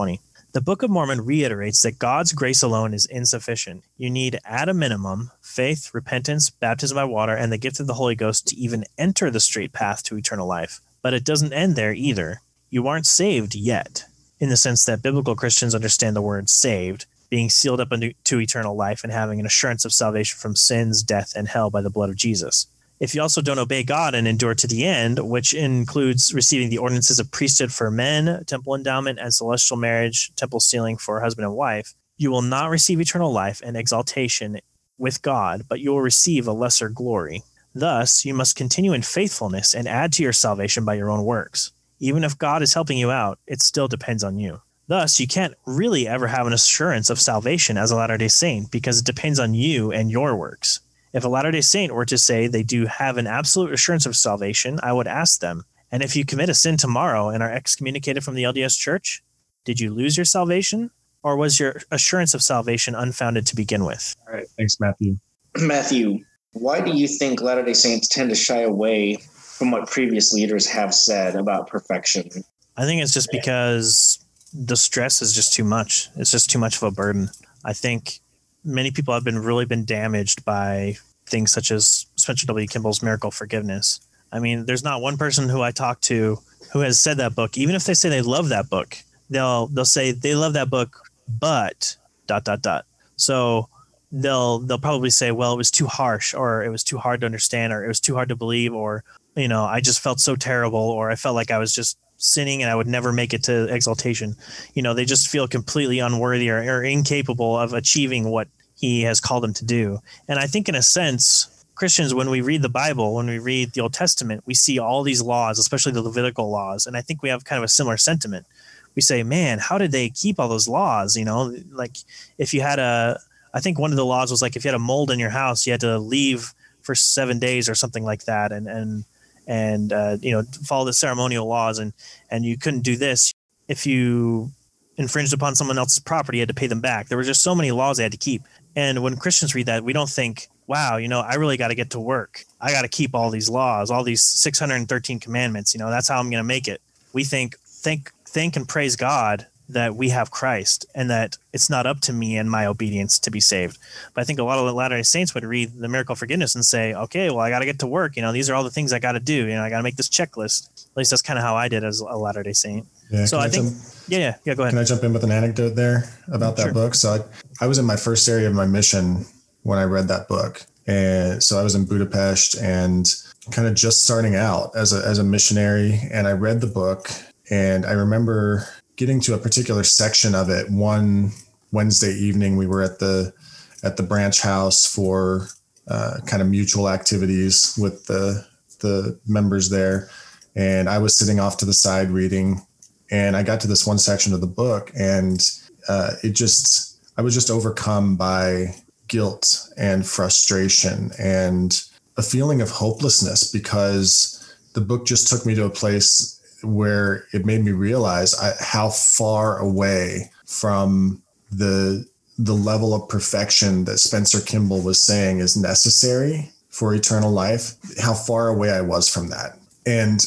The Book of Mormon reiterates that God's grace alone is insufficient. You need, at a minimum, faith, repentance, baptism by water, and the gift of the Holy Ghost to even enter the straight path to eternal life. But it doesn't end there either. You aren't saved yet, in the sense that biblical Christians understand the word saved, being sealed up into eternal life and having an assurance of salvation from sins, death, and hell by the blood of Jesus. If you also don't obey God and endure to the end, which includes receiving the ordinances of priesthood for men, temple endowment, and celestial marriage, temple sealing for husband and wife, you will not receive eternal life and exaltation with God, but you will receive a lesser glory. Thus, you must continue in faithfulness and add to your salvation by your own works. Even if God is helping you out, it still depends on you. Thus, you can't really ever have an assurance of salvation as a Latter-day Saint because it depends on you and your works. If a Latter-day Saint were to say they do have an absolute assurance of salvation, I would ask them, and if you commit a sin tomorrow and are excommunicated from the L D S Church, did you lose your salvation, or was your assurance of salvation unfounded to begin with? All right. Thanks, Matthew. Matthew, why do you think Latter-day Saints tend to shy away from what previous leaders have said about perfection? I think it's just because the stress is just too much. It's just too much of a burden. I think many people have been really been damaged by things such as Spencer W. Kimball's Miracle Forgiveness. I mean, there's not one person who I talk to who has said that book, even if they say they love that book, they'll they'll say they love that book, but dot dot dot. So they'll they'll probably say, well, it was too harsh, or it was too hard to understand, or it was too hard to believe, or you know, I just felt so terrible, or I felt like I was just sinning and I would never make it to exaltation. You know, they just feel completely unworthy or, or incapable of achieving what he has called them to do. And I think in a sense, Christians, when we read the Bible, when we read the Old Testament, we see all these laws, especially the Levitical laws. And I think we have kind of a similar sentiment. We say, man, how did they keep all those laws? You know, like if you had a, I think one of the laws was like, if you had a mold in your house, you had to leave for seven days or something like that. And, and, and, uh, you know, follow the ceremonial laws, and, and you couldn't do this. If you infringed upon someone else's property, you had to pay them back. There were just so many laws they had to keep. And when Christians read that, we don't think, wow, you know, I really got to get to work. I got to keep all these laws, all these six hundred thirteen commandments. You know, that's how I'm going to make it. We think, thank, thank and praise God that we have Christ and that it's not up to me and my obedience to be saved. But I think a lot of the Latter-day Saints would read the Miracle of Forgiveness and say, okay, well, I got to get to work. You know, these are all the things I got to do. You know, I got to make this checklist. At least that's kind of how I did as a Latter-day Saint. Yeah, so I, I think, jump, yeah, yeah, yeah, go ahead. Can I jump in with an anecdote there about that sure. book? So I, I was in my first area of my mission when I read that book. And so I was in Budapest and kind of just starting out as a, as a missionary. And I read the book, and I remember getting to a particular section of it. One Wednesday evening, we were at the, at the branch house for uh, kind of mutual activities with the, the members there. And I was sitting off to the side reading, and I got to this one section of the book, and uh, it just, I was just overcome by guilt and frustration and a feeling of hopelessness, because the book just took me to a place where it made me realize I, how far away from the, the level of perfection that Spencer Kimball was saying is necessary for eternal life, how far away I was from that. And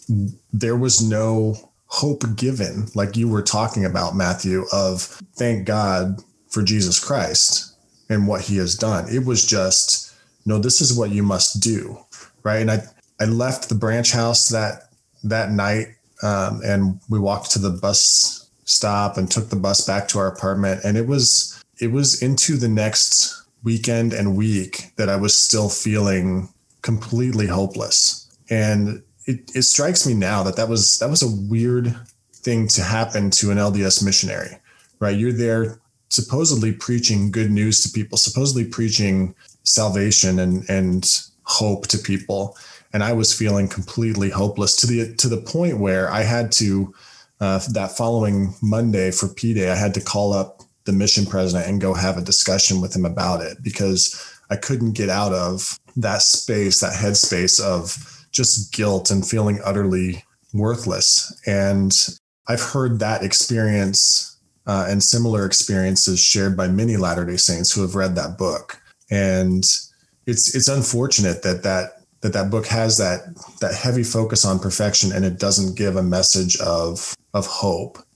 there was no hope given, like you were talking about, Matthew, of thank God for Jesus Christ and what he has done. It was just, no, this is what you must do. Right. And I, I left the branch house that, that night, um, and we walked to the bus stop and took the bus back to our apartment. And it was, it was into the next weekend and week that I was still feeling completely hopeless. And It, it strikes me now that that was that was a weird thing to happen to an L D S missionary, right? You're there supposedly preaching good news to people, supposedly preaching salvation and, and hope to people. And I was feeling completely hopeless to the to the point where I had to, uh, that following Monday for P-Day, I had to call up the mission president and go have a discussion with him about it, because I couldn't get out of that space, that headspace of just guilt and feeling utterly worthless. And I've heard that experience uh, and similar experiences shared by many Latter-day Saints who have read that book. And it's it's unfortunate that that that, that book has that that heavy focus on perfection, and it doesn't give a message of of hope.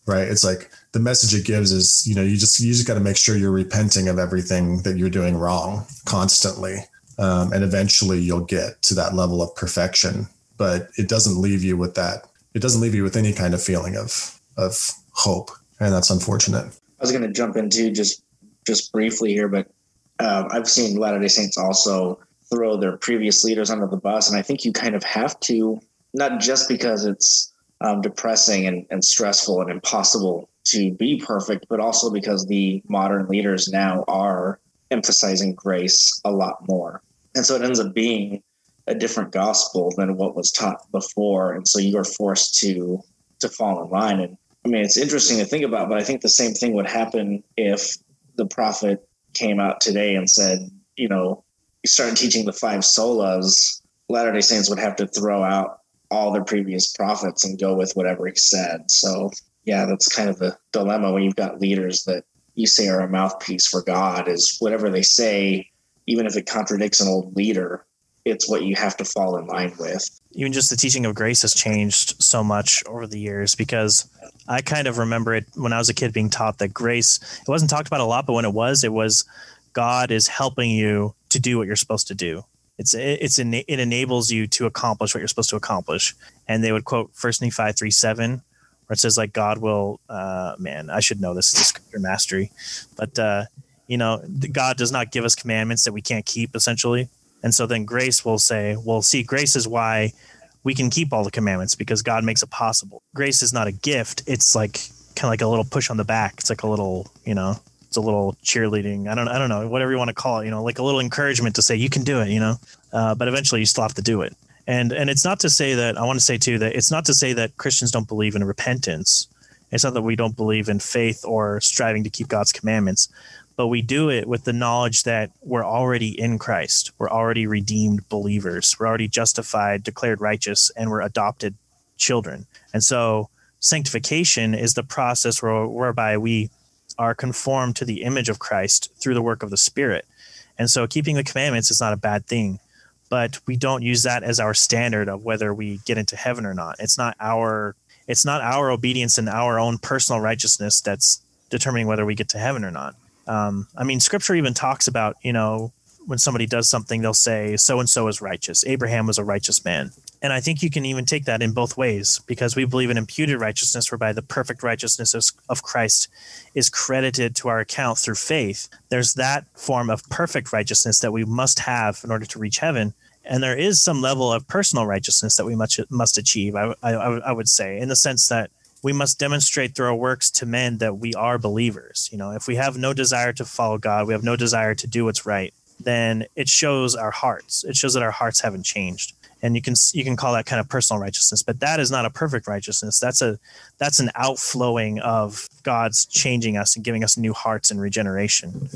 right? It's like the message it gives is, you know, you just, you just got to make sure you're repenting of everything that you're doing wrong constantly. Um, and eventually you'll get to that level of perfection, but it doesn't leave you with that. It doesn't leave you with any kind of feeling of, of hope. And that's unfortunate. I was going to jump into just, just briefly here, but uh, I've seen Latter-day Saints also throw their previous leaders under the bus. And I think you kind of have to, not just because it's um, depressing and, and stressful and impossible to be perfect, but also because the modern leaders now are emphasizing grace a lot more. And so it ends up being a different gospel than what was taught before. And so you are forced to, to fall in line. And I mean, it's interesting to think about, but I think the same thing would happen if the prophet came out today and said, you know, you started teaching the five solas, Latter-day Saints would have to throw out all their previous prophets and go with whatever he said. So yeah, that's kind of the dilemma when you've got leaders that you say are a mouthpiece for God, is whatever they say, even if it contradicts an old leader, it's what you have to fall in line with. Even just the teaching of grace has changed so much over the years, because I kind of remember it when I was a kid being taught that grace, it wasn't talked about a lot, but when it was, it was God is helping you to do what you're supposed to do. It's it's it enables you to accomplish what you're supposed to accomplish. And they would quote First Nephi three seven, where it says like God will, uh, man, I should know this, it's scripture mastery, but uh, you know, God does not give us commandments that we can't keep, essentially. And so then grace will say, well, see, grace is why we can keep all the commandments, because God makes it possible. Grace is not a gift. It's like kind of like a little push on the back. It's like a little, you know, it's a little cheerleading. I don't, I don't know, whatever you want to call it, you know, like a little encouragement to say you can do it, you know, uh, but eventually you still have to do it. And, and it's not to say that, I want to say too, that it's not to say that Christians don't believe in repentance. It's not that we don't believe in faith or striving to keep God's commandments, but we do it with the knowledge that we're already in Christ. We're already redeemed believers. We're already justified, declared righteous, and we're adopted children. And so sanctification is the process where, whereby we are conformed to the image of Christ through the work of the Spirit. And so keeping the commandments is not a bad thing, but we don't use that as our standard of whether we get into heaven or not. It's not our, it's not our obedience and our own personal righteousness that's determining whether we get to heaven or not. Um, I mean, scripture even talks about, you know, when somebody does something, they'll say, so-and-so is righteous. Abraham was a righteous man. And I think you can even take that in both ways, because we believe in imputed righteousness, whereby the perfect righteousness of, of Christ is credited to our account through faith. There's that form of perfect righteousness that we must have in order to reach heaven. And there is some level of personal righteousness that we must, must achieve, I, I, I would say, in the sense that we must demonstrate through our works to men that we are believers. You know, if we have no desire to follow God, we have no desire to do what's right, then it shows our hearts. It shows that our hearts haven't changed. And you can you can call that kind of personal righteousness, but that is not a perfect righteousness. That's a that's an outflowing of God's changing us and giving us new hearts and regeneration.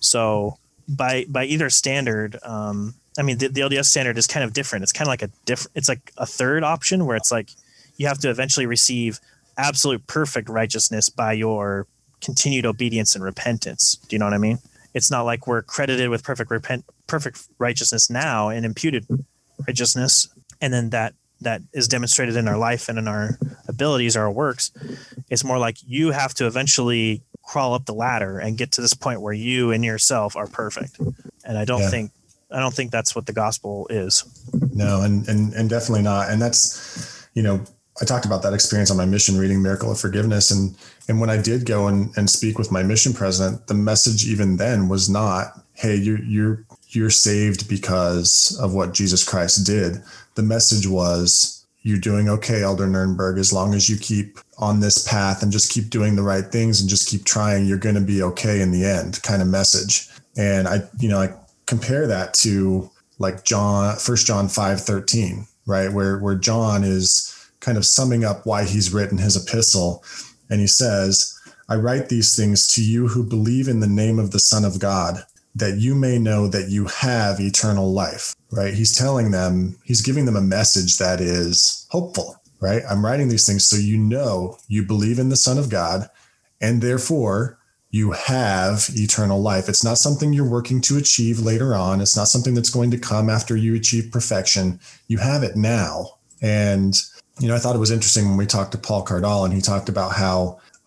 So by by either standard, um, I mean the, the L D S standard is kind of different. It's kind of like a different. It's like a third option where it's like you have to eventually receive absolute perfect righteousness by your continued obedience and repentance. Do you know what I mean? It's not like we're credited with perfect repent perfect righteousness now and imputed righteousness, and then that that is demonstrated in our life and in our abilities or our works. It's more like you have to eventually crawl up the ladder and get to this point where you and yourself are perfect. And I don't yeah. think I don't think that's what the gospel is. No, and and and definitely not. And that's, you know, I talked about that experience on my mission reading Miracle of Forgiveness. And and when I did go and, and speak with my mission president, the message even then was not, hey, you you're you're saved because of what Jesus Christ did. The message was, you're doing okay, Elder Nurnberg, as long as you keep on this path and just keep doing the right things and just keep trying, you're going to be okay in the end, kind of message. And I, you know, I compare that to like John, First John five thirteen, right? Where, where John is kind of summing up why he's written his epistle. And he says, I write these things to you who believe in the name of the Son of God, that you may know that you have eternal life, right? He's telling them, he's giving them a message that is hopeful, right? I'm writing these things so you know you believe in the Son of God, and therefore you have eternal life. It's not something you're working to achieve later on. It's not something that's going to come after you achieve perfection. You have it now. And, you know, I thought it was interesting when we talked to Paul Cardall, and he talked about how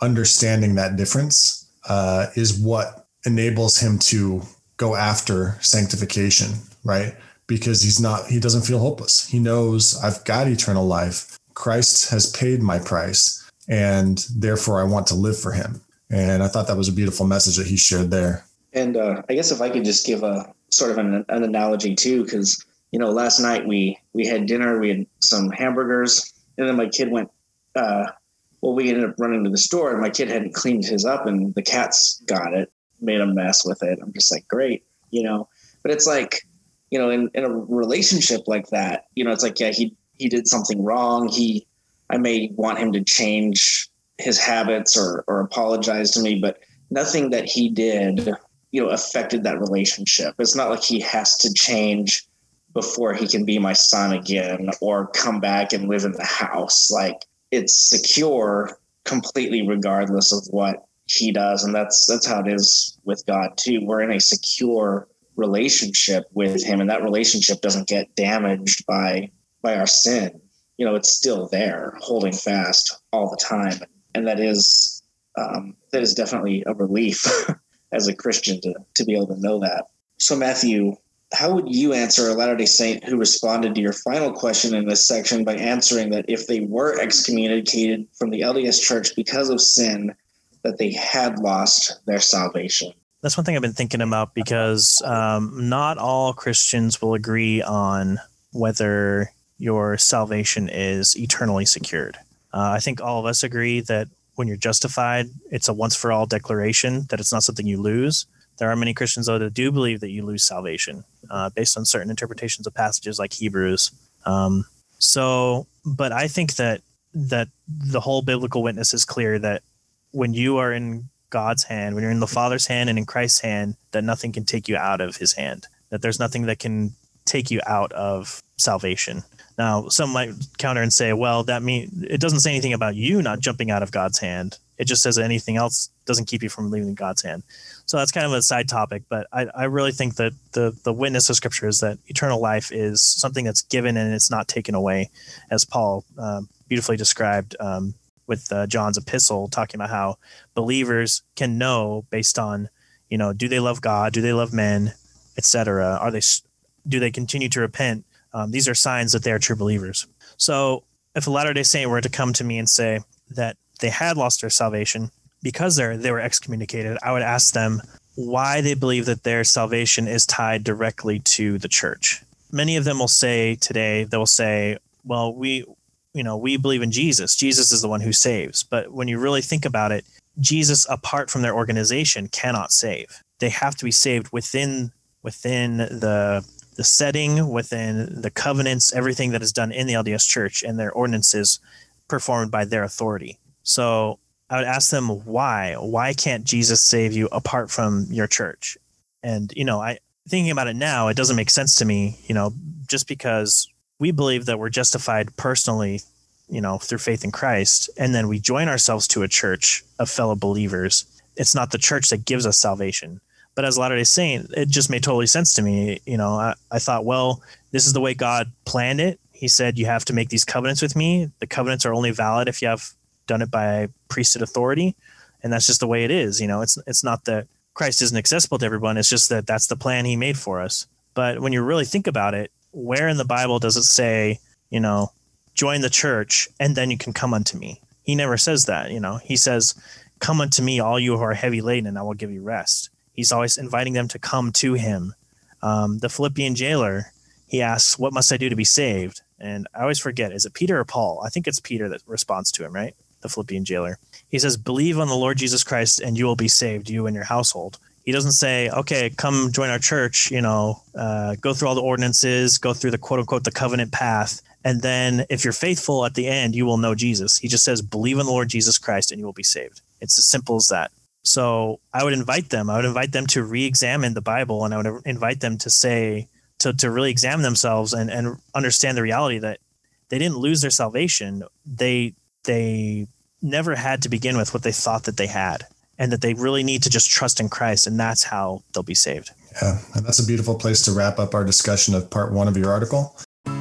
understanding that difference uh, is what enables him to go after sanctification, right? Because he's not, he doesn't feel hopeless. He knows I've got eternal life. Christ has paid my price, and therefore I want to live for him. And I thought that was a beautiful message that he shared there. And uh, I guess if I could just give a sort of an, an analogy too, because, you know, last night we, we had dinner, we had some hamburgers, and then my kid went, uh, well, we ended up running to the store, and my kid hadn't cleaned his up, and the cats got it, made a mess with it. I'm just like, great, you know, but it's like, you know, in, in a relationship like that, you know, it's like, yeah, he, he did something wrong. He, I may want him to change his habits or, or apologize to me, but nothing that he did, you know, affected that relationship. It's not like he has to change before he can be my son again or come back and live in the house. Like, it's secure completely regardless of what he does. And that's, that's how it is with God too. We're in a secure relationship with him, and that relationship doesn't get damaged by, by our sin. You know, it's still there, holding fast all the time. And that is, um, that is definitely a relief as a Christian to, to be able to know that. So Matthew, how would you answer a Latter-day Saint who responded to your final question in this section by answering that if they were excommunicated from the L D S Church because of sin, that they had lost their salvation? That's one thing I've been thinking about, because um, not all Christians will agree on whether your salvation is eternally secured. Uh, I think all of us agree that when you're justified, it's a once for all declaration, that it's not something you lose. There are many Christians, though, that do believe that you lose salvation uh, based on certain interpretations of passages like Hebrews. Um, so, but I think that that the whole biblical witness is clear that when you are in God's hand, when you're in the Father's hand and in Christ's hand, that nothing can take you out of his hand, that there's nothing that can take you out of salvation. Now, some might counter and say, well, that mean it doesn't say anything about you not jumping out of God's hand. It just says anything else doesn't keep you from leaving God's hand. So that's kind of a side topic, but I, I really think that the, the witness of Scripture is that eternal life is something that's given and it's not taken away, as Paul uh, beautifully described um, with uh, John's epistle, talking about how believers can know based on, you know, do they love God? Do they love men, et cetera? Are they, do they continue to repent? Um, these are signs that they are true believers. So if a Latter-day Saint were to come to me and say that they had lost their salvation because they're, they were excommunicated, I would ask them why they believe that their salvation is tied directly to the church. Many of them will say today, they'll say, well, we, you know, we believe in Jesus. Jesus is the one who saves. But when you really think about it, Jesus, apart from their organization, cannot save. They have to be saved within, within the, the setting, within the covenants, everything that is done in the L D S Church and their ordinances performed by their authority. So I would ask them why. Why can't Jesus save you apart from your church? And, you know, I thinking about it now, it doesn't make sense to me, you know, just because we believe that we're justified personally, you know, through faith in Christ, and then we join ourselves to a church of fellow believers. It's not the church that gives us salvation. But as a Latter-day Saint, it just made totally sense to me. You know, I, I thought, well, this is the way God planned it. He said, you have to make these covenants with me. The covenants are only valid if you have done it by priesthood authority. And that's just the way it is. You know, it's, it's not that Christ isn't accessible to everyone. It's just that that's the plan he made for us. But when you really think about it, where in the Bible does it say, you know, join the church and then you can come unto me? He never says that. You know, he says, come unto me, all you who are heavy laden, and I will give you rest. He's always inviting them to come to him. Um, the Philippian jailer, he asks, what must I do to be saved? And I always forget, is it Peter or Paul? I think it's Peter that responds to him, right? The Philippian jailer. He says, believe on the Lord Jesus Christ and you will be saved, you and your household. He doesn't say, okay, come join our church, you know, uh, go through all the ordinances, go through the quote unquote, the covenant path. And then if you're faithful at the end, you will know Jesus. He just says, believe in the Lord Jesus Christ and you will be saved. It's as simple as that. So I would invite them, I would invite them to re-examine the Bible, and I would invite them to say, to, to really examine themselves and, and understand the reality that they didn't lose their salvation. They, they never had to begin with what they thought that they had, and that they really need to just trust in Christ. And that's how they'll be saved. Yeah. And that's a beautiful place to wrap up our discussion of part one of your article.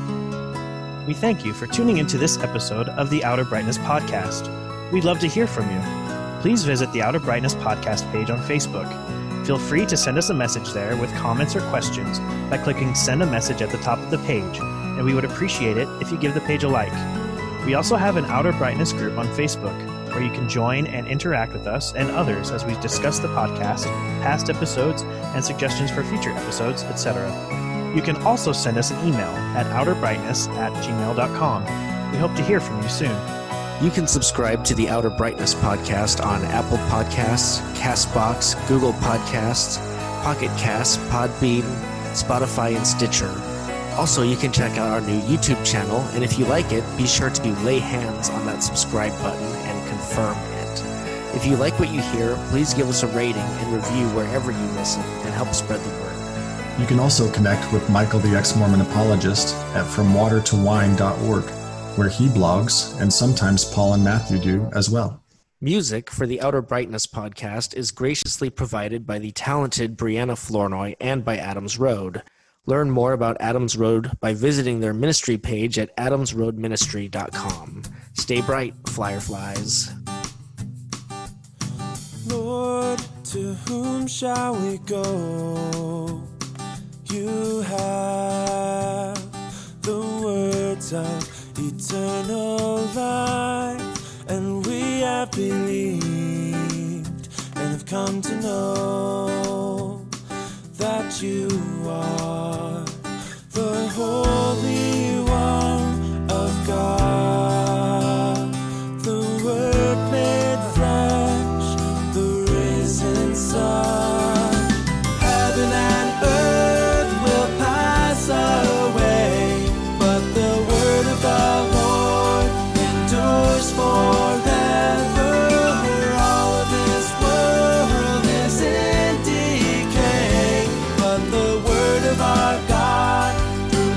We thank you for tuning into this episode of the Outer Brightness podcast. We'd love to hear from you. please visit the Outer Brightness podcast page on Facebook. Feel free to send us a message there with comments or questions by clicking Send a Message at the top of the page, and we would appreciate it if you give the page a like. We also have an Outer Brightness group on Facebook, where you can join and interact with us and others as we discuss the podcast, past episodes, and suggestions for future episodes, et cetera. You can also send us an email at outerbrightness at gmail dot com. We hope to hear from you soon. You can subscribe to the Outer Brightness podcast on Apple Podcasts, CastBox, Google Podcasts, Pocket Casts, Podbean, Spotify, and Stitcher. Also, you can check out our new YouTube channel, and if you like it, be sure to lay hands on that subscribe button and confirm it. If you like what you hear, please give us a rating and review wherever you listen and help spread the word. You can also connect with Michael the Ex-Mormon Apologist at from water to wine dot org, where he blogs, and sometimes Paul and Matthew do as well. Music for the Outer Brightness podcast is graciously provided by the talented Brianna Flournoy and by Adams Road. Learn more about Adams Road by visiting their ministry page at adams road ministry dot com. Stay bright, Fireflies. Lord, to whom shall we go? You have the words of eternal life, and we have believed and have come to know that you are the Holy One of God, the Word made flesh, the risen Son. Heaven and earth will pass away, but the word of the Lord endures forever. All of this world is in decay, but the word of our God through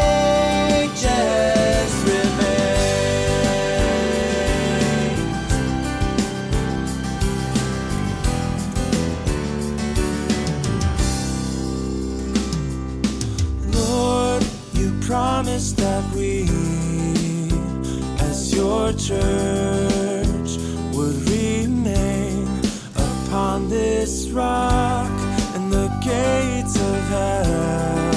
ages remains. Lord, you promised that we, as your church, would remain upon this rock, and the gates of hell